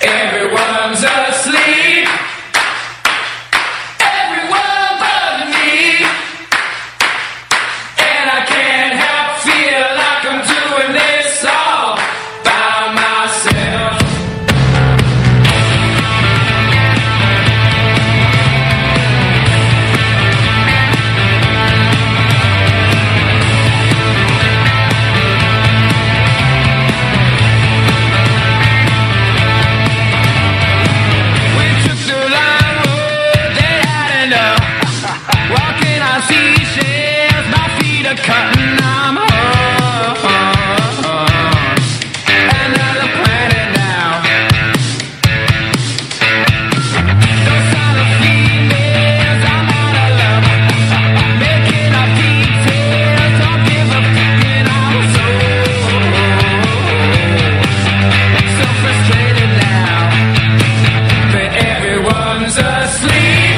Everyone's asleep. Everyone but me. And I can't help feel like I'm doing this all by myself. Cutting, I'm another planet now. Those kind of females, I'm out of love. Making up details, don't give a fucking. I'm so frustrated now that everyone's asleep.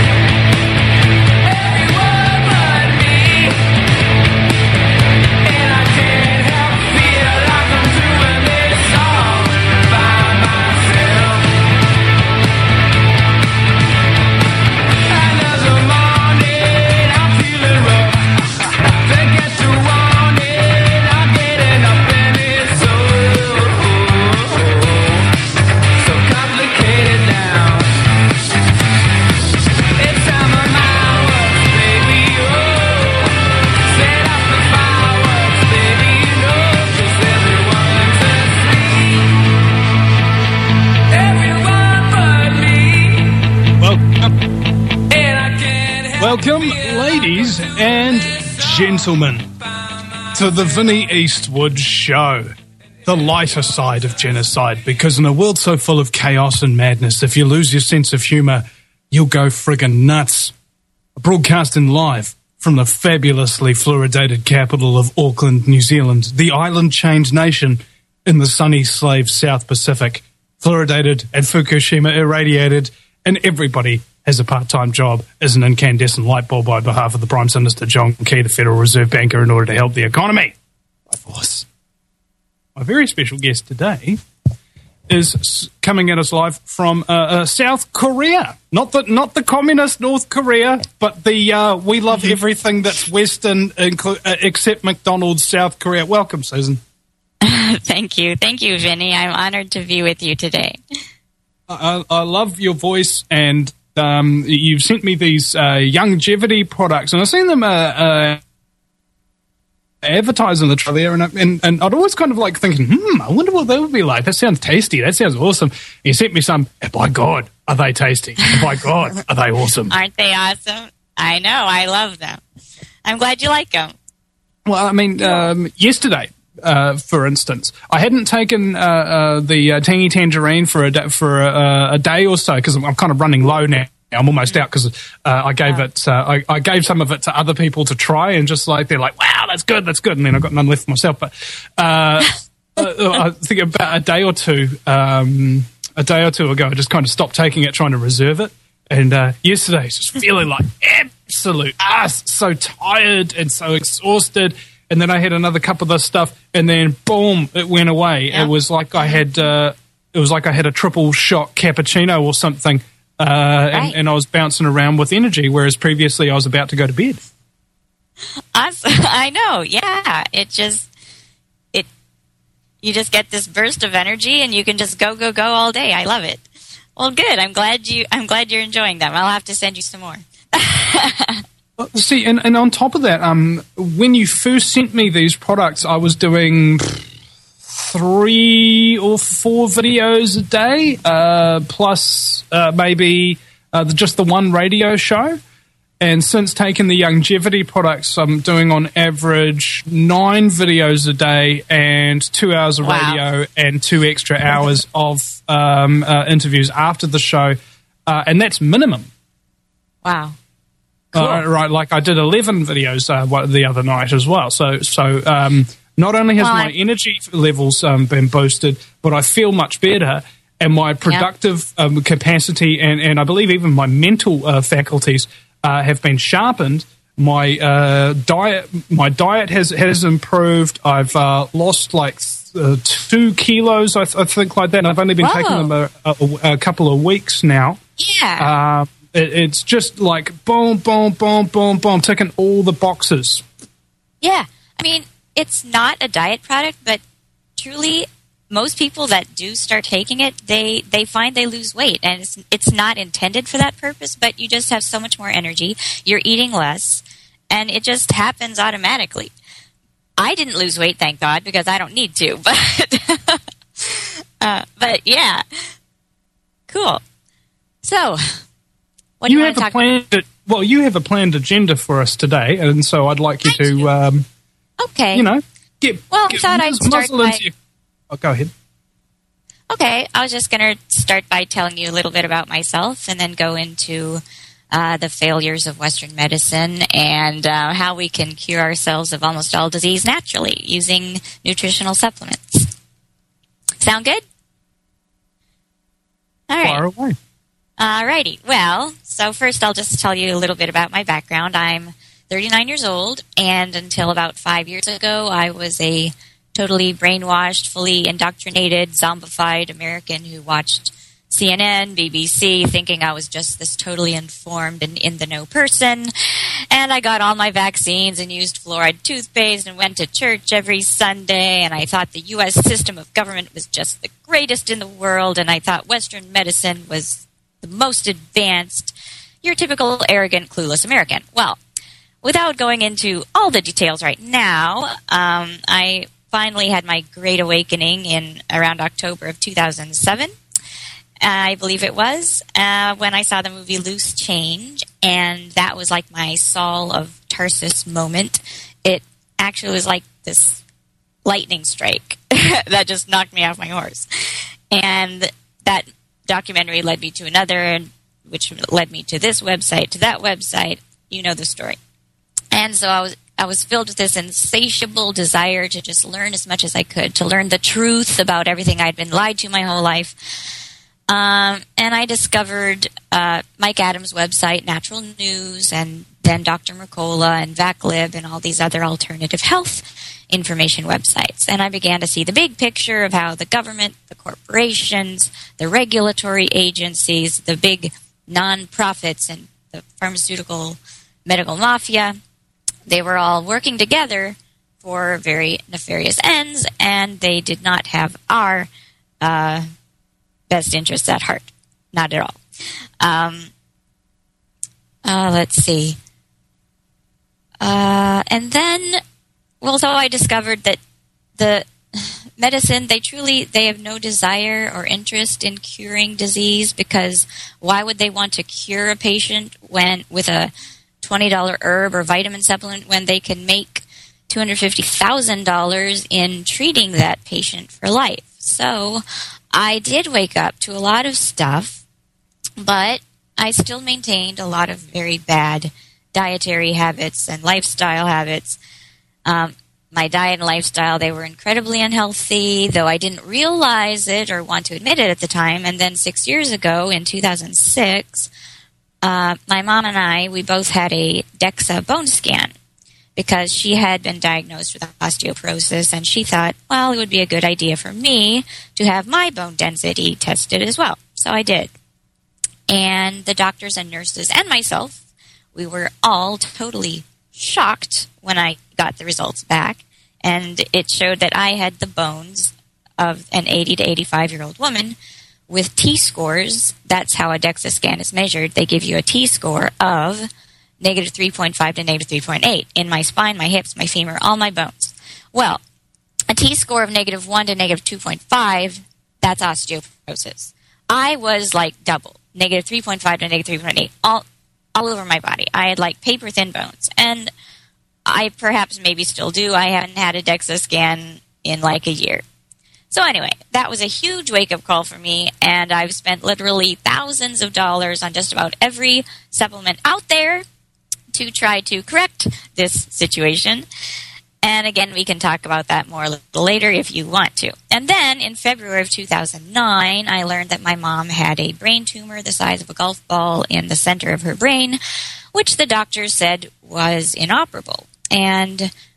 Everyone but me. Welcome, ladies and gentlemen, to the Vinnie Eastwood Show, the lighter side of genocide, because in a world so full of chaos and madness, if you lose your sense of humour, you'll go friggin' nuts. Broadcasting live from the fabulously fluoridated capital of Auckland, New Zealand, the island-chained nation in the sunny slave South Pacific, fluoridated and Fukushima irradiated, and everybody has a part-time job as an incandescent light bulb on behalf of the Prime Minister John Key, the Federal Reserve Banker, in order to help the economy. By force. My very special guest today is coming at us live from South Korea. Not the communist North Korea, but the we love everything that's Western, except McDonald's, South Korea. Welcome, Susan. Thank you, Vinny. I'm honored to be with you today. I love your voice, and you've sent me these longevity products, and I've seen them advertising the trailer, and I'd always kind of like thinking, I wonder what they would be like. That sounds tasty. That sounds awesome. You sent me some, and by God, are they tasty? And by God, are they awesome? Aren't they awesome? I know. I love them. I'm glad you like them. Well, I mean, yesterday, for instance, I hadn't taken the tangy tangerine for a day or so because I'm kind of running low now. I'm almost out because I gave it. I gave some of it to other people to try, and just like they're like, "Wow, that's good," and then I got none left for myself. But I think about a day or two ago, I just kind of stopped taking it, trying to reserve it. And yesterday, just feeling like absolute ass, so tired and so exhausted. And then I had another cup of this stuff, and then boom, it went away. Yeah. It was like I had a triple shot cappuccino or something, right. and I was bouncing around with energy, whereas previously I was about to go to bed. Awesome. I know. Yeah, you just get this burst of energy, and you can just go all day. I love it. Well, good. I'm glad you're enjoying them. I'll have to send you some more. See, and on top of that, when you first sent me these products, I was doing 3 or 4 videos a day, plus maybe just the one radio show. And since taking the longevity products, I'm doing on average 9 videos a day and 2 hours of radio and 2 extra hours of interviews after the show. And that's minimum. Wow. Cool. Right, like I did 11 videos the other night as well. So not only has my energy levels been boosted, but I feel much better, and my productive capacity and I believe even my mental faculties have been sharpened. My diet has improved. I've lost like 2 kilos, I think, like that. And I've only been taking them a couple of weeks now. Yeah. It's just like boom, boom, boom, boom, boom, ticking all the boxes. Yeah. I mean, it's not a diet product, but truly, most people that do start taking it, they find they lose weight. And it's not intended for that purpose, but you just have so much more energy. You're eating less, and it just happens automatically. I didn't lose weight, thank God, because I don't need to. But yeah, cool. So, what do you want to talk about? Well, you have a planned agenda for us today, and so I'd like you to, okay, get. Well, I thought I'd start by. Oh, go ahead. Okay, I was just going to start by telling you a little bit about myself, and then go into the failures of Western medicine and how we can cure ourselves of almost all disease naturally using nutritional supplements. Sound good? All right. Far away. All righty. Well, so first I'll just tell you a little bit about my background. I'm 39 years old, and until about 5 years ago, I was a totally brainwashed, fully indoctrinated, zombified American who watched CNN, BBC, thinking I was just this totally informed and in-the-know person. And I got all my vaccines and used fluoride toothpaste and went to church every Sunday. And I thought the U.S. system of government was just the greatest in the world. And I thought Western medicine was the most advanced. Your typical arrogant, clueless American. Well, without going into all the details right now, I finally had my great awakening in around October of 2007. I believe it was, when I saw the movie Loose Change, and that was like my Saul of Tarsus moment. It actually was like this lightning strike that just knocked me off my horse. And that documentary led me to another, which led me to this website, to that website. You know the story. And so I was filled with this insatiable desire to just learn as much as I could, to learn the truth about everything I'd been lied to my whole life. And I discovered Mike Adams' website, Natural News, and then Dr. Mercola and VacLib and all these other alternative health information websites. And I began to see the big picture of how the government, the corporations, the regulatory agencies, the big nonprofits, and the pharmaceutical medical mafia, they were all working together for very nefarious ends, and they did not have our best interests at heart. Not at all. Let's see. And then, well, so I discovered that the medicine, they have no desire or interest in curing disease, because why would they want to cure a patient with a $20 herb or vitamin supplement when they can make $250,000 in treating that patient for life? So I did wake up to a lot of stuff, but I still maintained a lot of very bad dietary habits and lifestyle habits. My diet and lifestyle, they were incredibly unhealthy, though I didn't realize it or want to admit it at the time. And then 6 years ago, in 2006, my mom and I, we both had a DEXA bone scan, because she had been diagnosed with osteoporosis, and she thought, well, it would be a good idea for me to have my bone density tested as well. So I did. And the doctors and nurses and myself, we were all totally shocked when I got the results back. And it showed that I had the bones of an 80 to 85-year-old woman with T-scores. That's how a DEXA scan is measured. They give you a T-score of negative 3.5 to negative 3.8 in my spine, my hips, my femur, all my bones. Well, a T-score of negative 1 to negative 2.5, that's osteoporosis. I was like double, negative 3.5 to negative 3.8, all over my body. I had like paper-thin bones, and I perhaps maybe still do. I haven't had a DEXA scan in like a year. So anyway, that was a huge wake-up call for me, and I've spent literally thousands of dollars on just about every supplement out there to try to correct this situation. And again, we can talk about that more a little later if you want to. And then in February of 2009, I learned that my mom had a brain tumor the size of a golf ball in the center of her brain, which the doctors said was inoperable. And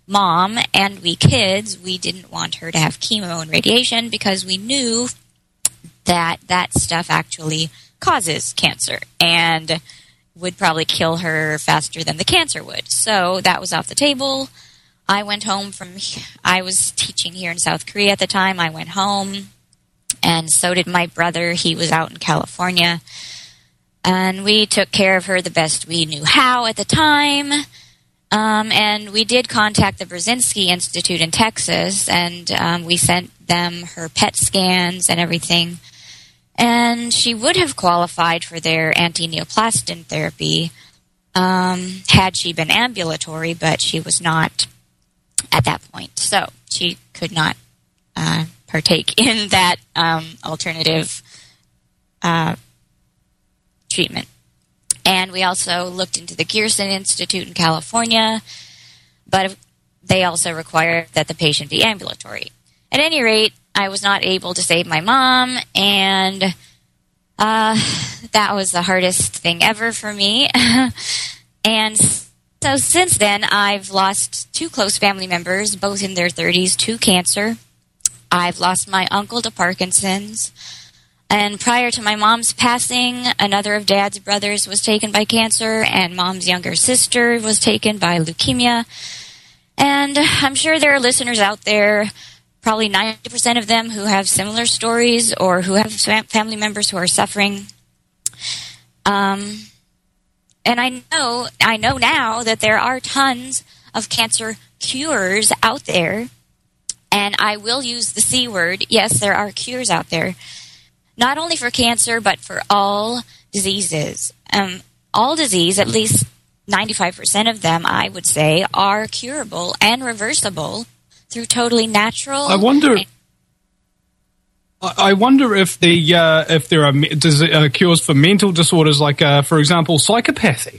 mom and we kids, we didn't want her to have chemo and radiation because we knew that that stuff actually causes cancer and would probably kill her faster than the cancer would. So that was off the table. I went home I was teaching here in South Korea at the time. I went home, and so did my brother. He was out in California. And we took care of her the best we knew how at the time. And we did contact the Brzezinski Institute in Texas, and we sent them her PET scans and everything. And she would have qualified for their anti-neoplastin therapy had she been ambulatory, but she was not at that point. So she could not partake in that alternative treatment. And we also looked into the Gerson Institute in California, but they also required that the patient be ambulatory. At any rate, I was not able to save my mom, and that was the hardest thing ever for me. And so since then, I've lost 2 close family members, both in their 30s, to cancer. I've lost my uncle to Parkinson's. And prior to my mom's passing, another of Dad's brothers was taken by cancer, and Mom's younger sister was taken by leukemia. And I'm sure there are listeners out there, probably 90% of them, who have similar stories or who have family members who are suffering. And I know now that there are tons of cancer cures out there. And I will use the C word. Yes, there are cures out there. Not only for cancer, but for all diseases. All disease, at least 95% of them, I would say, are curable and reversible through totally natural. I wonder if there are cures for mental disorders, like, for example, psychopathy.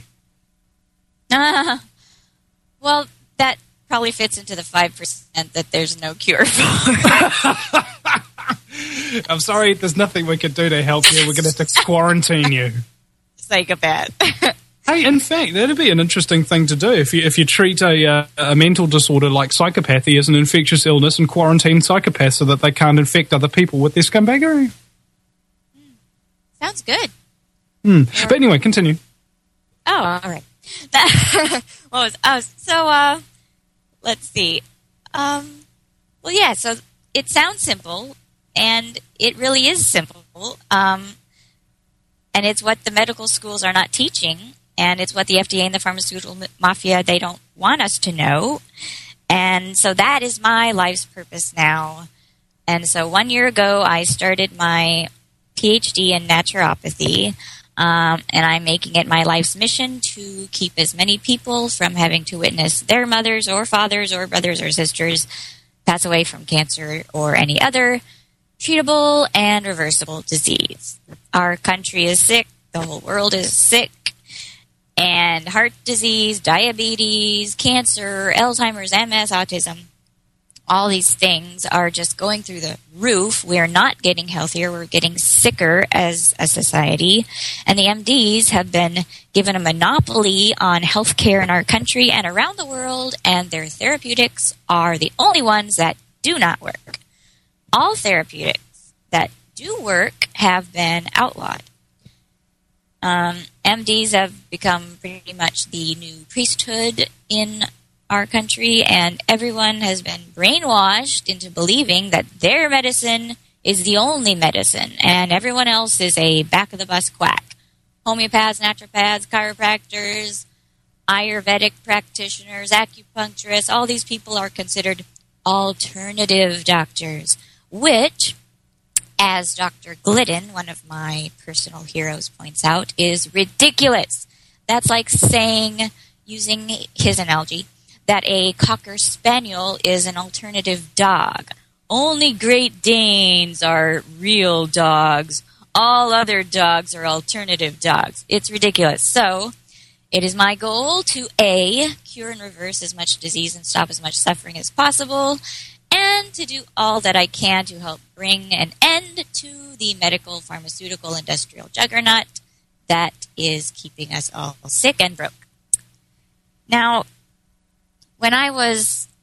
Well, that probably fits into the 5% that there's no cure for. I'm sorry, there's nothing we can do to help you. We're going to have to quarantine you. Psychopath. Hey, in fact, that'd be an interesting thing to do if you treat a mental disorder like psychopathy as an infectious illness and quarantine psychopaths so that they can't infect other people with their scumbaggery. Sounds good. But anyway, continue. Oh, all right. Let's see. Well, yeah, so it sounds simple, and it really is simple. And it's what the medical schools are not teaching, and it's what the FDA and the pharmaceutical mafia, they don't want us to know. And so that is my life's purpose now. And so 1 year ago, I started my PhD in naturopathy, and I'm making it my life's mission to keep as many people from having to witness their mothers or fathers or brothers or sisters pass away from cancer or any other treatable and reversible disease. Our country is sick. The whole world is sick. And heart disease, diabetes, cancer, Alzheimer's, MS, autism, all these things are just going through the roof. We are not getting healthier. We're getting sicker as a society. And the MDs have been given a monopoly on healthcare in our country and around the world, and their therapeutics are the only ones that do not work. All therapeutics that do work have been outlawed. MDs have become pretty much the new priesthood in our country, and everyone has been brainwashed into believing that their medicine is the only medicine, and everyone else is a back-of-the-bus quack. Homeopaths, naturopaths, chiropractors, Ayurvedic practitioners, acupuncturists, all these people are considered alternative doctors, which, as Dr. Glidden, one of my personal heroes, points out, is ridiculous. That's like saying, using his analogy, that a Cocker Spaniel is an alternative dog. Only Great Danes are real dogs. All other dogs are alternative dogs. It's ridiculous. So, it is my goal to A, cure and reverse as much disease and stop as much suffering as possible, and to do all that I can to help bring an end to the medical, pharmaceutical, industrial juggernaut that is keeping us all sick and broke. Now, when I was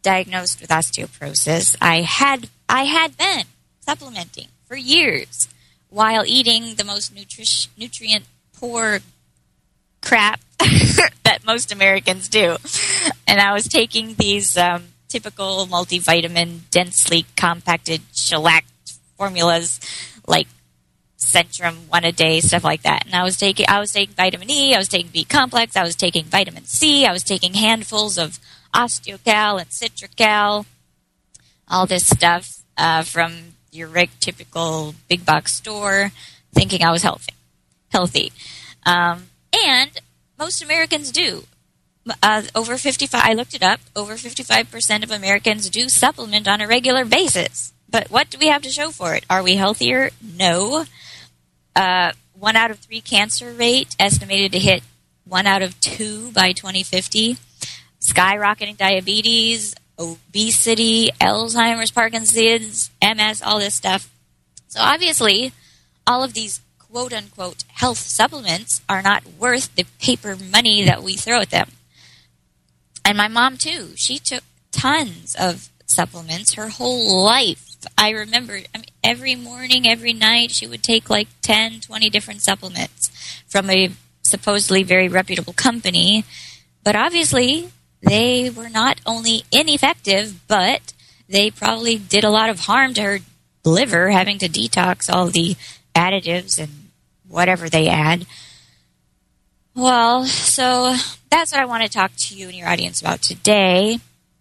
diagnosed with osteoporosis, I had been supplementing for years while eating the most nutrient-poor crap that most Americans do. And I was taking these typical multivitamin, densely compacted shellac formulas like Centrum, one a day, stuff like that. And I was taking vitamin E, I was taking B complex, I was taking vitamin C, I was taking handfuls of Osteocal and Citracal, all this stuff from your typical big box store, thinking I was healthy. And most Americans do. Over 55, I looked it up, over 55% of Americans do supplement on a regular basis. But what do we have to show for it? Are we healthier? No. 1 out of 3 cancer rate estimated to hit 1 out of 2 by 2050. Skyrocketing diabetes, obesity, Alzheimer's, Parkinson's, MS, all this stuff. So obviously, all of these quote-unquote health supplements are not worth the paper money that we throw at them. And my mom, too. She took tons of supplements her whole life. I remember every morning, every night, she would take like 10, 20 different supplements from a supposedly very reputable company. But obviously, they were not only ineffective, but they probably did a lot of harm to her liver, having to detox all the additives and whatever they add. Well, so that's what I want to talk to you and your audience about today.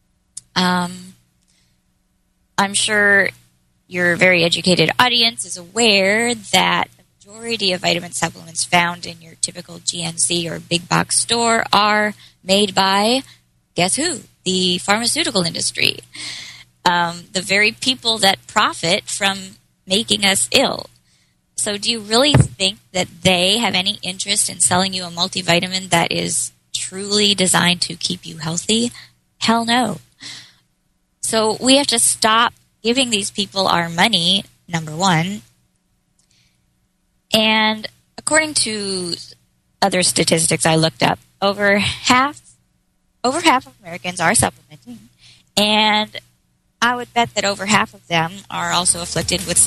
I'm sure your very educated audience is aware that the majority of vitamin supplements found in your typical GNC or big box store are made by, guess who? The pharmaceutical industry. The very people that profit from making us ill. So do you really think that they have any interest in selling you a multivitamin that is truly designed to keep you healthy? Hell no. So we have to stop giving these people our money, number one. And according to other statistics I looked up, over half of Americans are supplementing, and I would bet that over half of them are also afflicted with...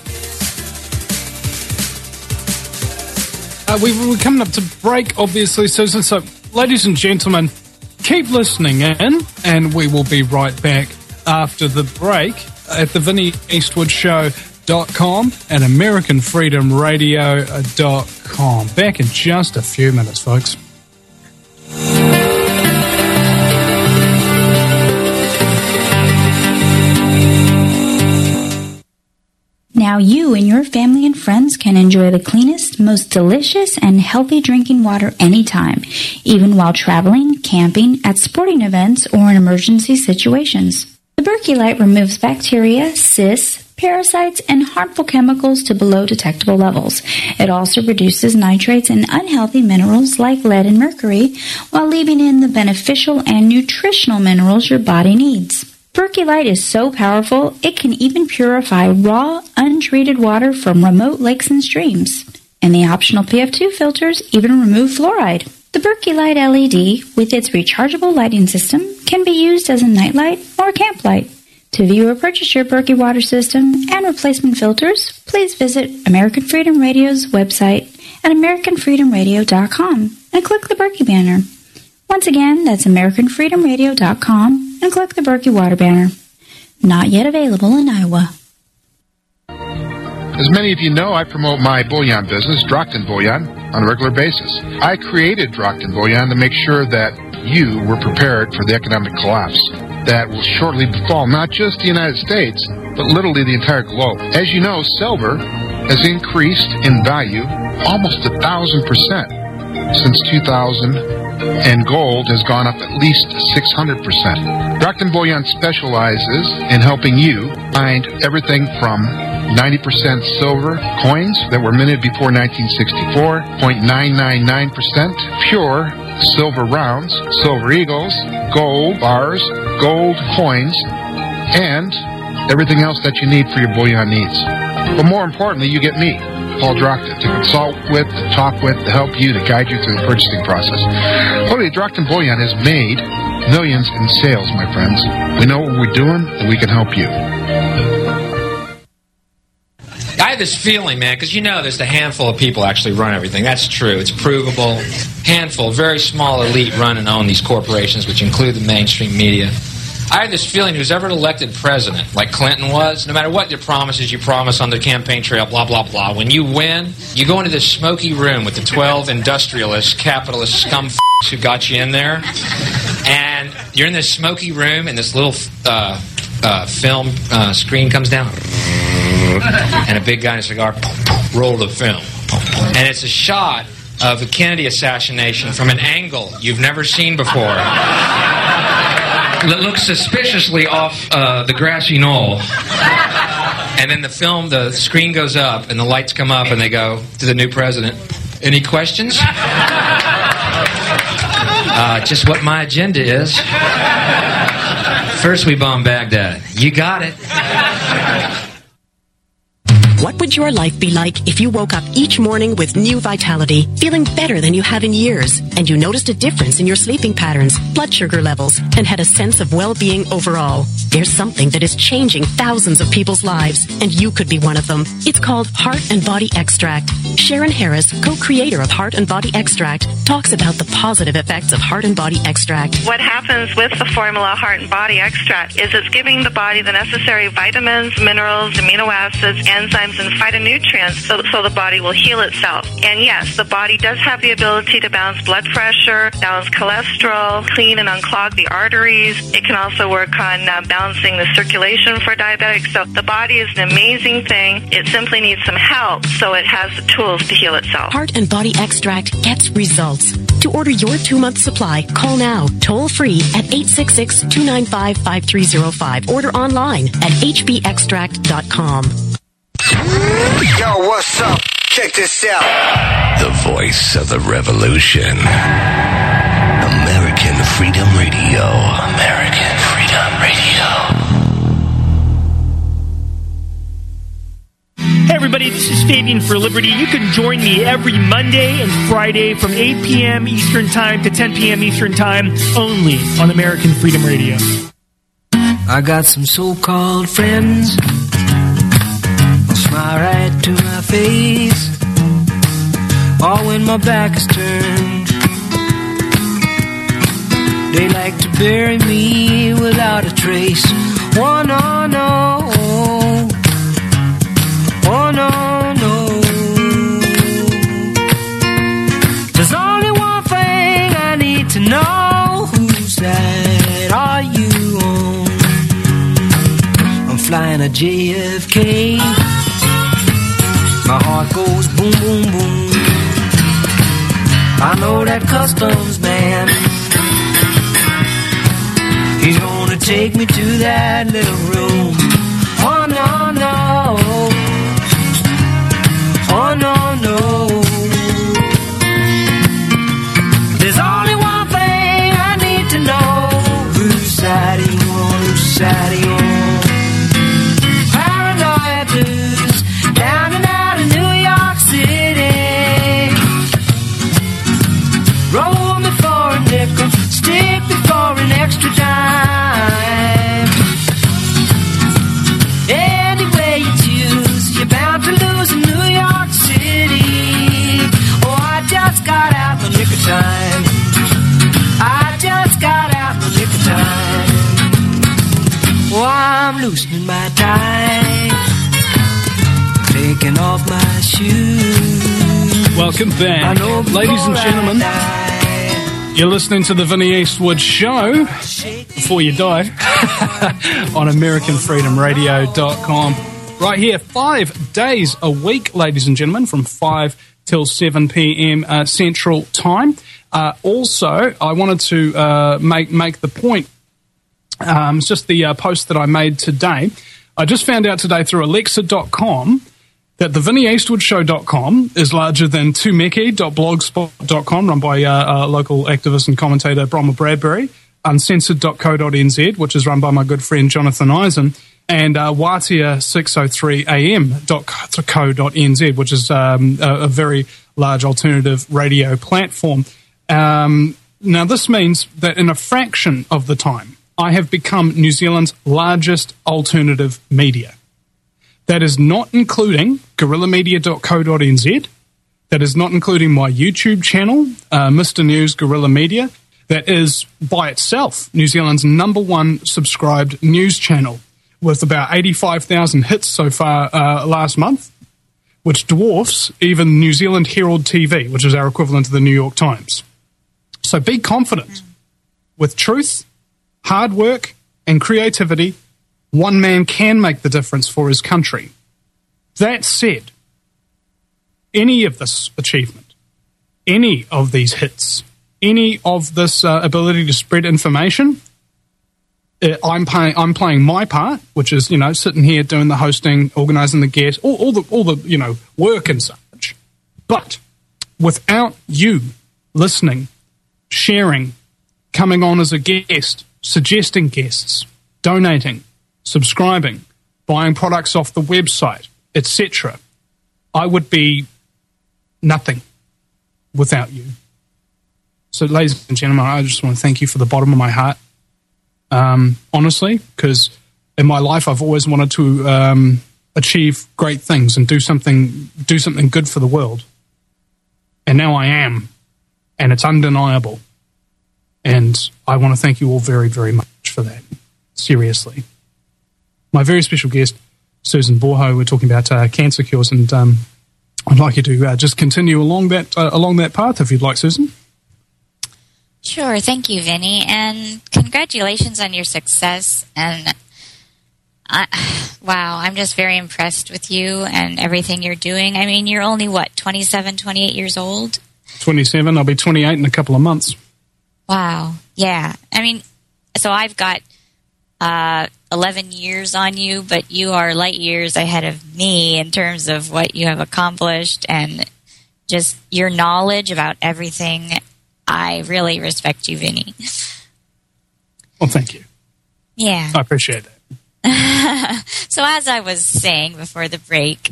We're coming up to break, obviously, Susan. So, ladies and gentlemen, keep listening in, and we will be right back after the break at the VinnyEastwoodShow.com and AmericanFreedomRadio.com. Back in just a few minutes, folks. Now you and your family and friends can enjoy the cleanest, most delicious, and healthy drinking water anytime, even while traveling, camping, at sporting events, or in emergency situations. The Berkey Light removes bacteria, cysts, parasites, and harmful chemicals to below detectable levels. It also reduces nitrates and unhealthy minerals like lead and mercury, while leaving in the beneficial and nutritional minerals your body needs. Berkey Light is so powerful, it can even purify raw, untreated water from remote lakes and streams. And the optional PF2 filters even remove fluoride. The Berkey Light LED, with its rechargeable lighting system, can be used as a nightlight or camp light. To view or purchase your Berkey water system and replacement filters, please visit American Freedom Radio's website at AmericanFreedomRadio.com and click the Berkey banner. Once again, that's AmericanFreedomRadio.com and click the Berkey water banner. Not yet available in Iowa. As many of you know, I promote my bouillon business, Drockton Bouillon, on a regular basis. I created Drockton Bouillon to make sure that you were prepared for the economic collapse that will shortly befall not just the United States, but literally the entire globe. As you know, silver has increased in value almost 1,000% since 2000, and gold has gone up at least 600%. Drockton Bouillon specializes in helping you find everything from 90% silver coins that were minted before 1964, 0.999% pure silver rounds, silver eagles, gold bars, gold coins, and everything else that you need for your bouillon needs. But more importantly, you get me, Paul Drockton, to consult with, to talk with, to help you, to guide you through the purchasing process. Literally, Drockton Bouillon is made millions in sales, my friends. We know what we're doing, and we can help you. I have this feeling, man, because there's a handful of people actually run everything. That's true. It's provable. Handful, very small elite run and own these corporations, which include the mainstream media. I have this feeling who's ever elected president, like Clinton was, no matter what your promises you promise on the campaign trail, blah, blah, blah, when you win, you go into this smoky room with the 12 industrialist, capitalist scum who got you in there, and you're in this smoky room, and this little film screen comes down, and a big guy in a cigar, roll the film. And it's a shot of the Kennedy assassination from an angle you've never seen before. That looks suspiciously off the grassy knoll. And then the screen goes up, and the lights come up, and they go to the new president. Any questions? Just what my agenda is. First we bomb Baghdad. You got it. What would your life be like if you woke up each morning with new vitality, feeling better than you have in years, and you noticed a difference in your sleeping patterns, blood sugar levels, and had a sense of well-being overall? There's something that is changing thousands of people's lives, and you could be one of them. It's called Heart and Body Extract. Sharon Harris, co-creator of Heart and Body Extract, talks about the positive effects of Heart and Body Extract. What happens with the formula Heart and Body Extract is it's giving the body the necessary vitamins, minerals, amino acids, enzymes, and phytonutrients so the body will heal itself. And yes, the body does have the ability to balance blood pressure, balance cholesterol, clean and unclog the arteries. It can also work on balancing the circulation for diabetics. So the body is an amazing thing. It simply needs some help so it has the tools to heal itself. Heart and Body Extract gets results. To order your 2-month supply, call now, toll free at 866-295-5305. Order online at hbextract.com. Yo, what's up? Check this out. The voice of the revolution. American Freedom Radio. American Freedom Radio. Hey everybody, this is Fabian for Liberty. You can join me every Monday and Friday from 8 p.m. Eastern Time to 10 p.m. Eastern Time only on American Freedom Radio. I got some so-called friends. Smile right to my face, all when my back is turned. They like to bury me without a trace. Oh no, no, oh no, no. There's only one thing I need to know. Whose side are you on? I'm flying a JFK. My heart goes boom, boom, boom. I know that customs man, he's gonna take me to that little room. Oh no, no, oh no, no. There's only one thing I need to know. Whose side are you on? Whose side are you on? Paranoia blues, down and out of New York City. Roll me for a nickel, stick me for an extra dime. Any way you choose, you're bound to lose in New York City. Oh, I just got out the nick of time. I just got out the nick of time. Oh, I'm loosening my tie, taking off my shoes. Welcome back, ladies and gentlemen. You're listening to the Vinnie Eastwood Show, Before You Die, on AmericanFreedomRadio.com. Right here, 5 days a week, ladies and gentlemen, from 5 till 7 p.m. Central Time. Also, I wanted to make the point, it's just the post that I made today. I just found out today through Alexa.com that the VinnieEastwoodShow.com is larger than Tumeki.blogspot.com, run by local activist and commentator Bromwell Bradbury, Uncensored.co.nz, which is run by my good friend Jonathan Eisen, and Watia603am.co.nz, which is a very large alternative radio platform. Now, this means that in a fraction of the time, I have become New Zealand's largest alternative media. That is not including guerrillamedia.co.nz. That is not including my YouTube channel, Mr. News Guerrilla Media. That is, by itself, New Zealand's #1 subscribed news channel with about 85,000 hits so far last month, which dwarfs even New Zealand Herald TV, which is our equivalent to the New York Times. So be confident. With truth, hard work, and creativity, one man can make the difference for his country. That said, any of this achievement, any of these hits, any of this ability to spread information, I'm playing my part, which is, sitting here doing the hosting, organising the guests, all the work and such. But without you listening, sharing, coming on as a guest, suggesting guests, donating, subscribing, buying products off the website, etc., I would be nothing without you. So, ladies and gentlemen, I just want to thank you for the bottom of my heart. Honestly, because in my life I've always wanted to achieve great things and do something good for the world. And now I am, and it's undeniable. And I want to thank you all very, very much for that. Seriously. My very special guest, Susan Borho, we're talking about cancer cures, and I'd like you to just continue along that path if you'd like, Susan. Sure. Thank you, Vinny. And congratulations on your success. And wow, I'm just very impressed with you and everything you're doing. I mean, you're only, 27, 28 years old? 27. I'll be 28 in a couple of months. Wow. Yeah. I mean, so I've got 11 years on you, but you are light years ahead of me in terms of what you have accomplished and just your knowledge about everything. I really respect you, Vinny. Well, thank you. Yeah. I appreciate that. So as I was saying before the break,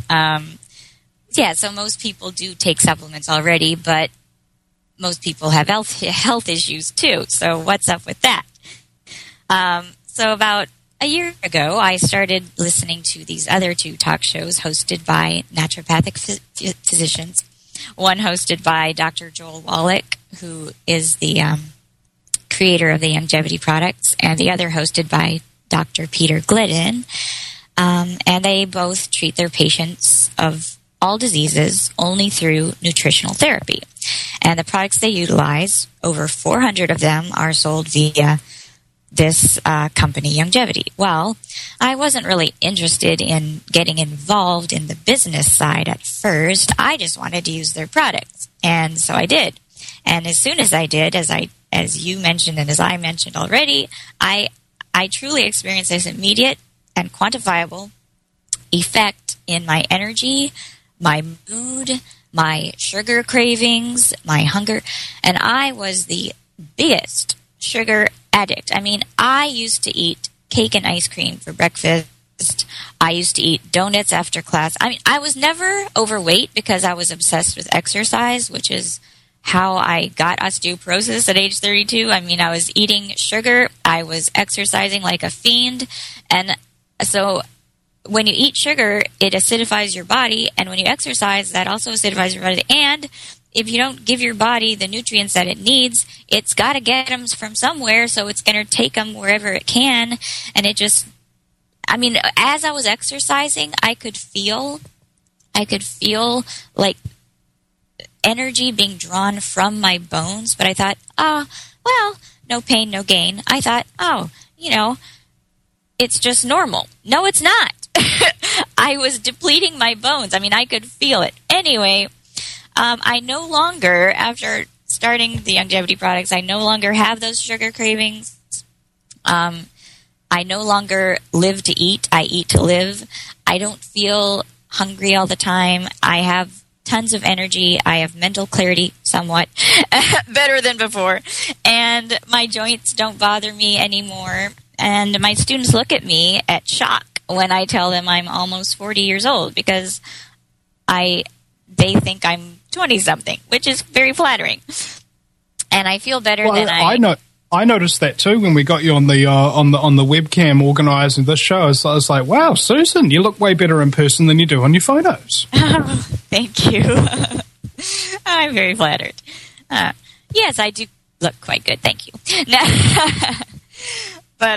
so most people do take supplements already, but most people have health issues too. So what's up with that? So about a year ago, I started listening to these other two talk shows hosted by naturopathic physicians. One hosted by Dr. Joel Wallach, who is the creator of the Youngevity products, and the other hosted by Dr. Peter Glidden. And they both treat their patients of all diseases only through nutritional therapy. And the products they utilize, over 400 of them, are sold via this company, Youngevity. Well, I wasn't really interested in getting involved in the business side at first. I just wanted to use their products. And so I did. And as soon as I did, as you mentioned and as I mentioned already, I truly experienced this immediate and quantifiable effect in my energy, my mood, my sugar cravings, my hunger. And I was the biggest sugar addict. I mean, I used to eat cake and ice cream for breakfast. I used to eat donuts after class. I mean, I was never overweight because I was obsessed with exercise, which is how I got osteoporosis at age 32. I mean, I was eating sugar. I was exercising like a fiend. And so when you eat sugar, it acidifies your body. And when you exercise, that also acidifies your body. And if you don't give your body the nutrients that it needs, it's got to get them from somewhere, so it's going to take them wherever it can. And it just, I mean, as I was exercising, I could feel like energy being drawn from my bones. But I thought, well, no pain, no gain. I thought, it's just normal. No, it's not. I was depleting my bones. I mean, I could feel it. Anyway, I no longer, after starting the Youngevity products, I no longer have those sugar cravings. I no longer live to eat. I eat to live. I don't feel hungry all the time. I have tons of energy. I have mental clarity somewhat better than before. And my joints don't bother me anymore. And my students look at me at shock when I tell them I'm almost 40 years old because they think I'm 20-something, which is very flattering. And I feel better than I noticed that too when we got you on the webcam organising this show. I was like, wow, Susan, you look way better in person than you do on your photos. Thank you. I'm very flattered. Yes, I do look quite good. Thank you. But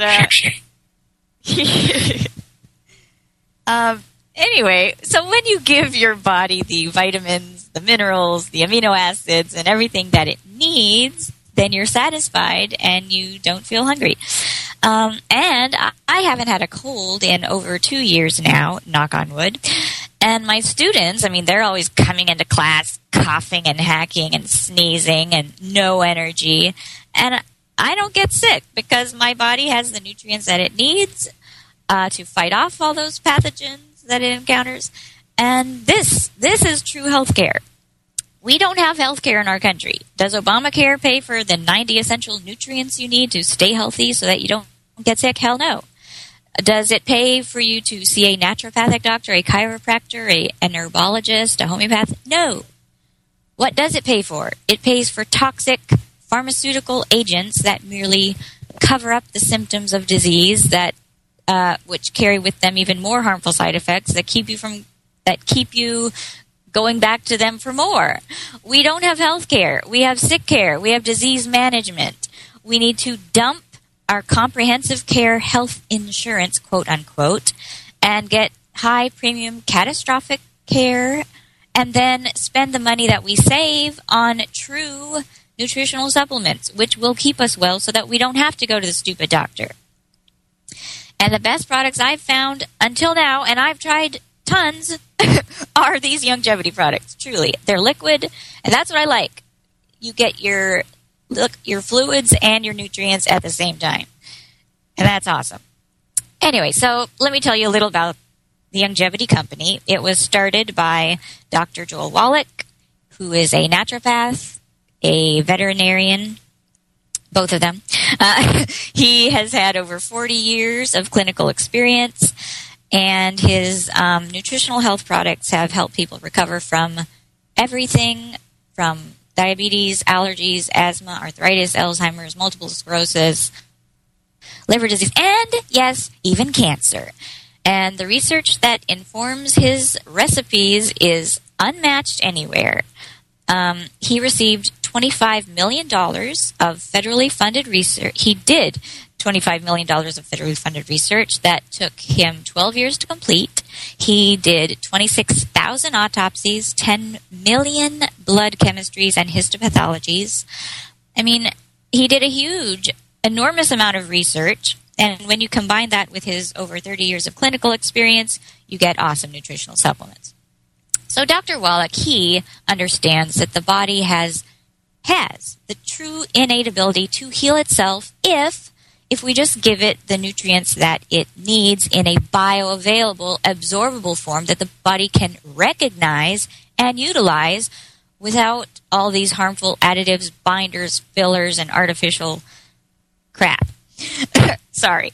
anyway, so when you give your body the vitamins, the minerals, the amino acids, and everything that it needs, then you're satisfied and you don't feel hungry. And I haven't had a cold in over 2 years now, knock on wood. And my students, I mean, they're always coming into class coughing and hacking and sneezing and no energy. And I don't get sick because my body has the nutrients that it needs to fight off all those pathogens that it encounters. And this is true health care. We don't have health care in our country. Does Obamacare pay for the 90 essential nutrients you need to stay healthy so that you don't get sick? Hell no. Does it pay for you to see a naturopathic doctor, a chiropractor, a herbologist, a homeopath? No. What does it pay for? It pays for toxic pharmaceutical agents that merely cover up the symptoms of disease that which carry with them even more harmful side effects that keep you going back to them for more. We don't have health care. We have sick care. We have disease management. We need to dump our comprehensive care health insurance, quote unquote, and get high premium catastrophic care and then spend the money that we save on true nutritional supplements, which will keep us well so that we don't have to go to the stupid doctor. And the best products I've found until now, and I've tried tons, are these longevity products. Truly, they're liquid, and that's what I like. You get your fluids and your nutrients at the same time, and that's awesome. Anyway, so let me tell you a little about the Longevity Company. It was started by Dr. Joel Wallach, who is a naturopath, a veterinarian, both of them. He has had over 40 years of clinical experience. And his nutritional health products have helped people recover from everything from diabetes, allergies, asthma, arthritis, Alzheimer's, multiple sclerosis, liver disease, and, yes, even cancer. And the research that informs his recipes is unmatched anywhere. He received $25 million of federally funded research. He did $25 million of federally funded research that took him 12 years to complete. He did 26,000 autopsies, 10 million blood chemistries and histopathologies. I mean, he did a huge, enormous amount of research, and when you combine that with his over 30 years of clinical experience, you get awesome nutritional supplements. So Dr. Wallach, he understands that the body has the true innate ability to heal itself if we just give it the nutrients that it needs in a bioavailable, absorbable form that the body can recognize and utilize without all these harmful additives, binders, fillers, and artificial crap. Sorry.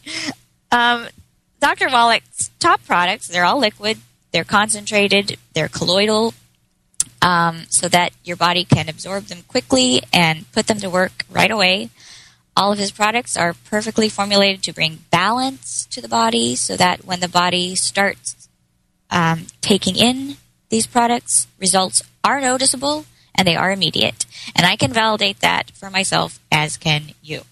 Dr. Wallach's top products, they're all liquid, they're concentrated, they're colloidal, so that your body can absorb them quickly and put them to work right away. All of his products are perfectly formulated to bring balance to the body so that when the body starts taking in these products, results are noticeable and they are immediate. And I can validate that for myself, as can you.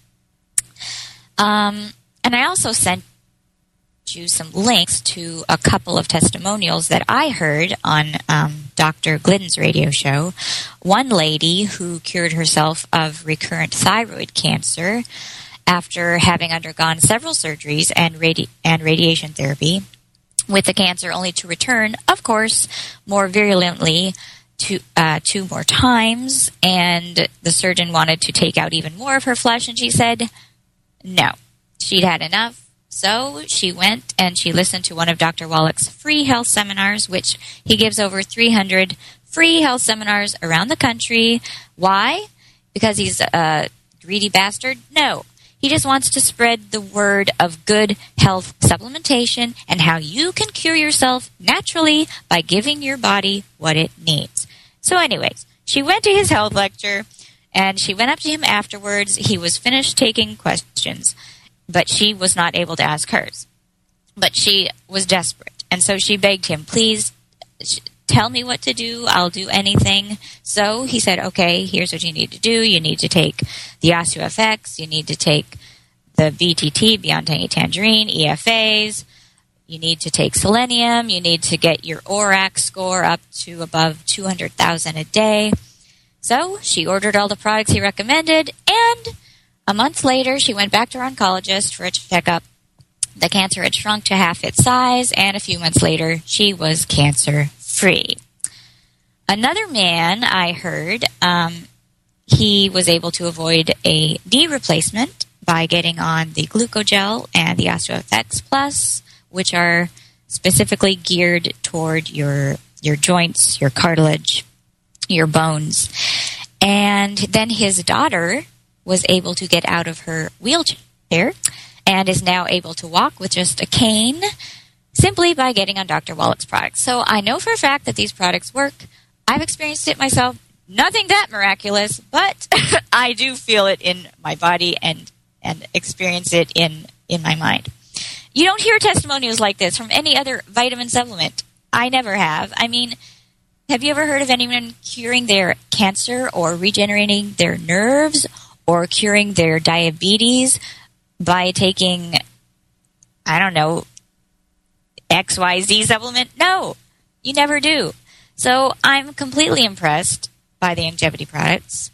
And I also sent you some links to a couple of testimonials that I heard on Dr. Glidden's radio show. One lady who cured herself of recurrent thyroid cancer after having undergone several surgeries and radiation therapy, with the cancer only to return, of course, more virulently two more times, and the surgeon wanted to take out even more of her flesh, and she said no, she'd had enough. So she went and she listened to one of Dr. Wallach's free health seminars, which he gives over 300 free health seminars around the country. Why? Because he's a greedy bastard? No. He just wants to spread the word of good health supplementation and how you can cure yourself naturally by giving your body what it needs. So anyways, she went to his health lecture. And she went up to him afterwards. He was finished taking questions, but she was not able to ask hers. But she was desperate, and so she begged him, please tell me what to do. I'll do anything. So he said, okay, here's what you need to do. You need to take the OsteoFX. You need to take the BTT, Beyond Tangy Tangerine, EFAs. You need to take selenium. You need to get your ORAC score up to above 200,000 a day. So she ordered all the products he recommended, and a month later, she went back to her oncologist for a checkup. The cancer had shrunk to half its size, and a few months later, she was cancer-free. Another man, I heard, he was able to avoid a knee replacement by getting on the Glucogel and the OsteoFX Plus, which are specifically geared toward your joints, your cartilage, your bones. And then his daughter was able to get out of her wheelchair and is now able to walk with just a cane simply by getting on Dr. Wallach's products. So I know for a fact that these products work. I've experienced it myself. Nothing that miraculous, but I do feel it in my body and experience it in my mind. You don't hear testimonials like this from any other vitamin supplement. I never have. I mean, have you ever heard of anyone curing their cancer or regenerating their nerves or curing their diabetes by taking, I don't know, XYZ supplement? No, you never do. So I'm completely impressed by the Youngevity products.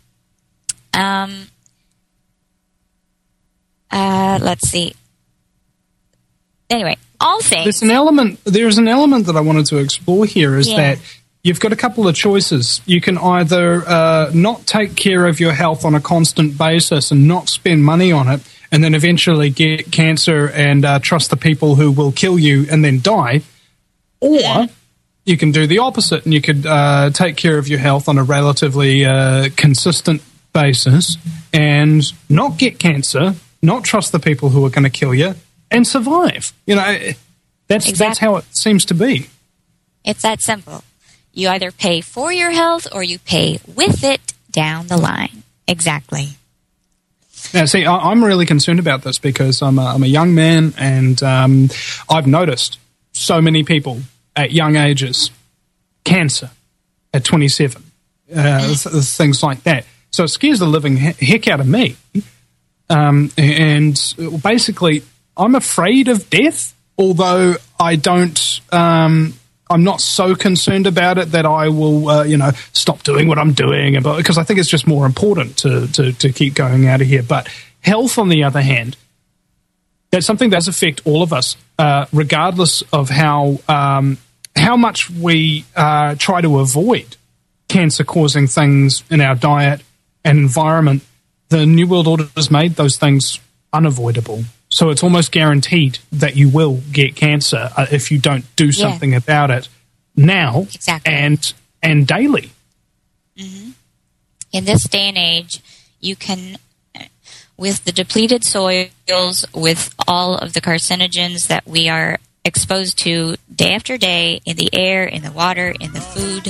Let's see. Anyway, all things. There's an element that I wanted to explore here is that you've got a couple of choices. You can either not take care of your health on a constant basis and not spend money on it, and then eventually get cancer and trust the people who will kill you and then die, or you can do the opposite and you could take care of your health on a relatively consistent basis and not get cancer, not trust the people who are going to kill you, and survive. You know, that's how it seems to be. It's that simple. You either pay for your health or you pay with it down the line. Exactly. Now, see, I'm really concerned about this because I'm a young man, and I've noticed so many people at young ages, cancer at 27, things like that. So it scares the living heck out of me. And basically, I'm afraid of death, although I don't. I'm not so concerned about it that I will, stop doing what I'm doing, because I think it's just more important to keep going out of here. But health, on the other hand, that's something that does affect all of us, regardless of how much we try to avoid cancer-causing things in our diet and environment. The New World Order has made those things unavoidable. So it's almost guaranteed that you will get cancer if you don't do something about it now and daily. Mm-hmm. In this day and age, you can, with the depleted soils, with all of the carcinogens that we are exposed to day after day in the air, in the water, in the food.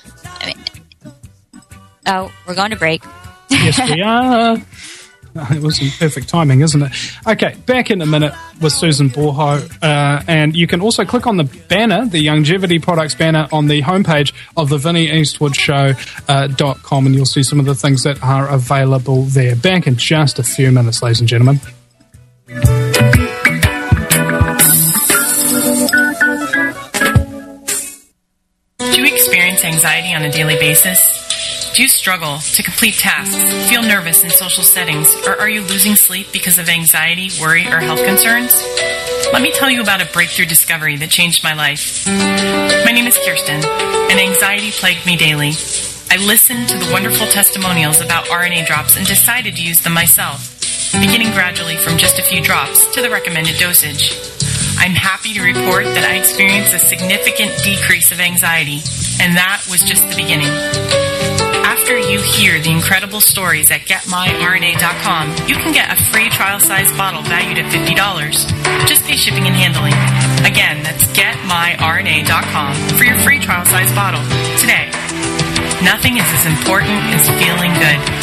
We're going to break. Yes, we are. It was in perfect timing, isn't it? Okay, back in a minute with Susan Borho. And you can also click on the banner, the Youngevity products banner, on the homepage of the VinnieEastwoodShow.com, and you'll see some of the things that are available there. Back in just a few minutes, ladies and gentlemen. Do you experience anxiety on a daily basis? Do you struggle to complete tasks, feel nervous in social settings, or are you losing sleep because of anxiety, worry, or health concerns? Let me tell you about a breakthrough discovery that changed my life. My name is Kirsten, and anxiety plagued me daily. I listened to the wonderful testimonials about RNA drops and decided to use them myself, beginning gradually from just a few drops to the recommended dosage. I'm happy to report that I experienced a significant decrease of anxiety, and that was just the beginning. After you hear the incredible stories at GetMyRNA.com, you can get a free trial-sized bottle valued at $50. Just pay shipping and handling. Again, that's GetMyRNA.com for your free trial-sized bottle today. Nothing is as important as feeling good.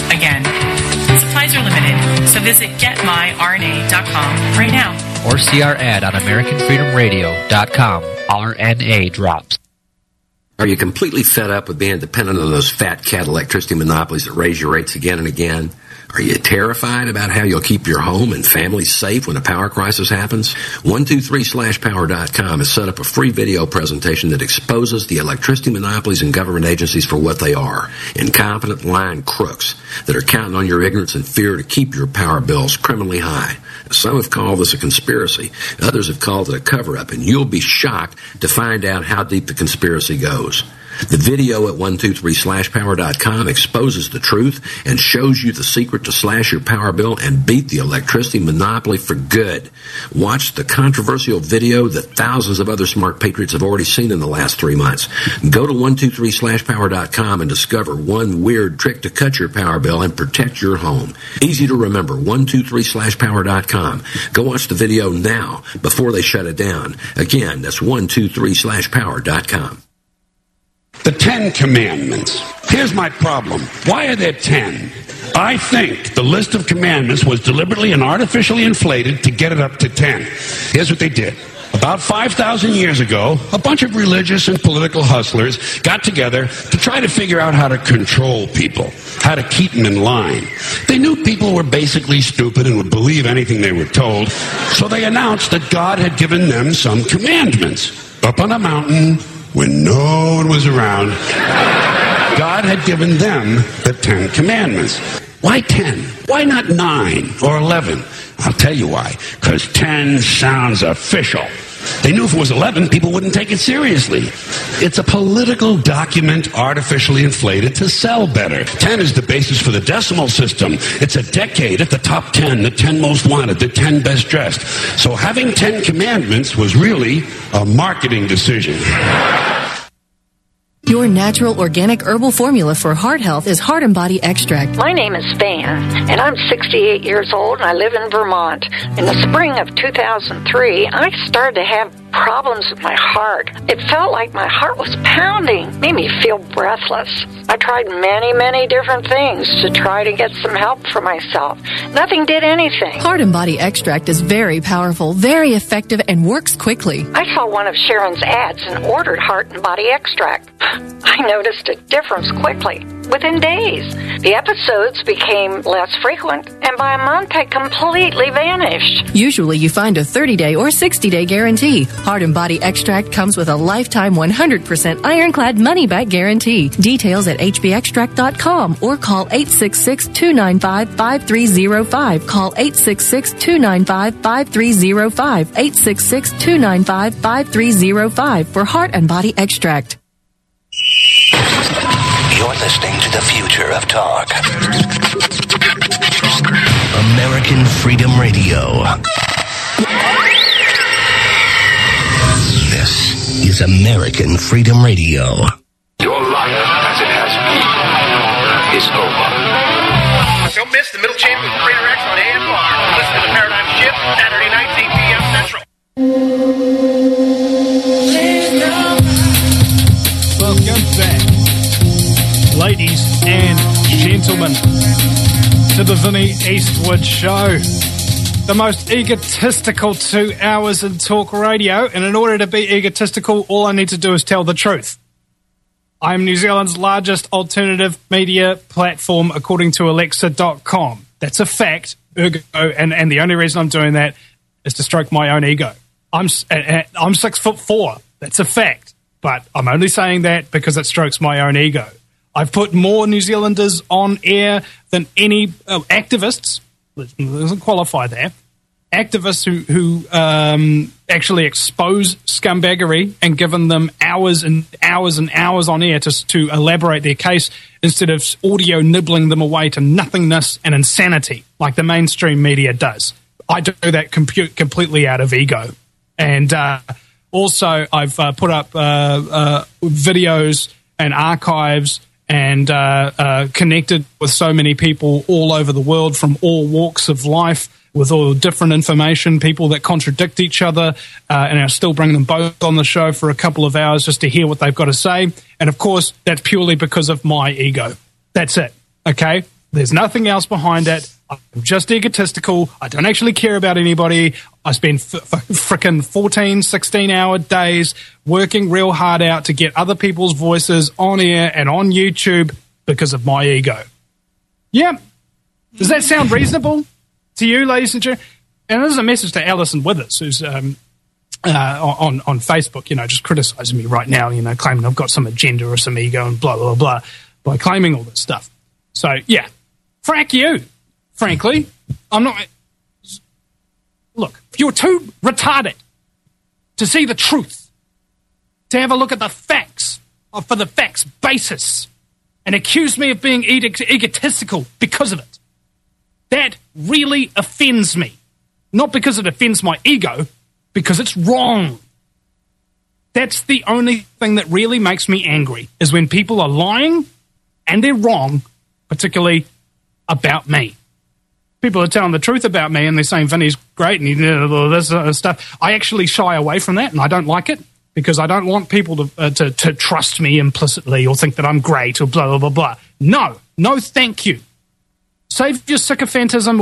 Again, supplies are limited, so visit getmyrna.com right now. Or see our ad on AmericanFreedomRadio.com. RNA drops. Are you completely fed up with being dependent on those fat cat electricity monopolies that raise your rates again and again? Are you terrified about how you'll keep your home and family safe when a power crisis happens? 123/power.com has set up a free video presentation that exposes the electricity monopolies and government agencies for what they are: incompetent, lying crooks that are counting on your ignorance and fear to keep your power bills criminally high. Some have called this a conspiracy. Others have called it a cover-up, and you'll be shocked to find out how deep the conspiracy goes. The video at 123/power.com exposes the truth and shows you the secret to slash your power bill and beat the electricity monopoly for good. Watch the controversial video that thousands of other smart patriots have already seen in the last 3 months. Go to 123/power.com and discover one weird trick to cut your power bill and protect your home. Easy to remember, 123/power.com. Go watch the video now before they shut it down. Again, that's 123/power.com. The 10 Commandments. Here's my problem. Why are there 10? I think the list of commandments was deliberately and artificially inflated to get it up to 10. Here's what they did. About 5,000 years ago, a bunch of religious and political hustlers got together to try to figure out how to control people, how to keep them in line. They knew people were basically stupid and would believe anything they were told, so they announced that God had given them some commandments. Up on a mountain, when no one was around, God had given them the 10 Commandments. Why 10? Why not 9 or 11? I'll tell you why. Because 10 sounds official. They knew if it was 11, people wouldn't take it seriously. It's a political document artificially inflated to sell better. 10 is the basis for the decimal system. It's a decade at the top 10, the 10 most wanted, the 10 best dressed. So having 10 commandments was really a marketing decision. Your natural organic herbal formula for heart health is Heart and Body Extract. My name is Van, and I'm 68 years old, and I live in Vermont. In the spring of 2003, I started to have problems with my heart. It felt like my heart was pounding, made me feel breathless. I tried many different things to try to get some help for myself. Nothing did anything. Heart and Body Extract is very powerful, very effective, and works quickly. I saw one of Sharon's ads and ordered Heart and Body Extract. I noticed a difference quickly, within days. The episodes became less frequent, and by a month had completely vanished. Usually you find a 30-day or 60-day guarantee. Heart and Body Extract comes with a lifetime 100% ironclad money-back guarantee. Details at hbextract.com or call 866-295-5305. Call 866-295-5305. 866-295-5305 for Heart and Body Extract. You're listening to the future of talk. American Freedom Radio. This is American Freedom Radio. Your life, as it has been, is over. Don't miss the Middle Chamber of Greater X on AFR. Listen to the Paradigm Shift, Saturday nights, 8 p.m. Central. Welcome back, ladies and gentlemen, to the Vinny Eastwood Show. The most egotistical 2 hours in talk radio, and in order to be egotistical, all I need to do is tell the truth. I'm New Zealand's largest alternative media platform, according to Alexa.com. That's a fact, ergo, and the only reason I'm doing that is to stroke my own ego. I'm 6'4". That's a fact, but I'm only saying that because it strokes my own ego. I've put more New Zealanders on air than any activists. Doesn't qualify there. Activists who actually expose scumbaggery and given them hours and hours and hours on air to elaborate their case instead of audio nibbling them away to nothingness and insanity like the mainstream media does. I do that completely out of ego. And also I've put up videos and archives and connected with so many people all over the world from all walks of life with all different information, people that contradict each other, and I still bring them both on the show for a couple of hours just to hear what they've got to say. And, of course, that's purely because of my ego. That's it, okay? There's nothing else behind it. I'm just egotistical. I don't actually care about anybody. I spend frickin' 14, 16-hour days working real hard out to get other people's voices on air and on YouTube because of my ego. Yeah. Does that sound reasonable to you, ladies and gentlemen? And this is a message to Alison Withers, who's on Facebook, just criticizing me right now, claiming I've got some agenda or some ego and blah, blah, blah, by claiming all this stuff. So, yeah, frack you, frankly. I'm not... Look, if you're too retarded to see the truth, to have a look at the facts, or for the facts basis, and accuse me of being egotistical because of it, that really offends me. Not because it offends my ego, because it's wrong. That's the only thing that really makes me angry, is when people are lying and they're wrong, particularly about me. People are telling the truth about me and they're saying Vinny's great and he did all this stuff. I actually shy away from that and I don't like it because I don't want people to trust me implicitly or think that I'm great or blah, blah, blah, blah. No, thank you. Save your sycophantism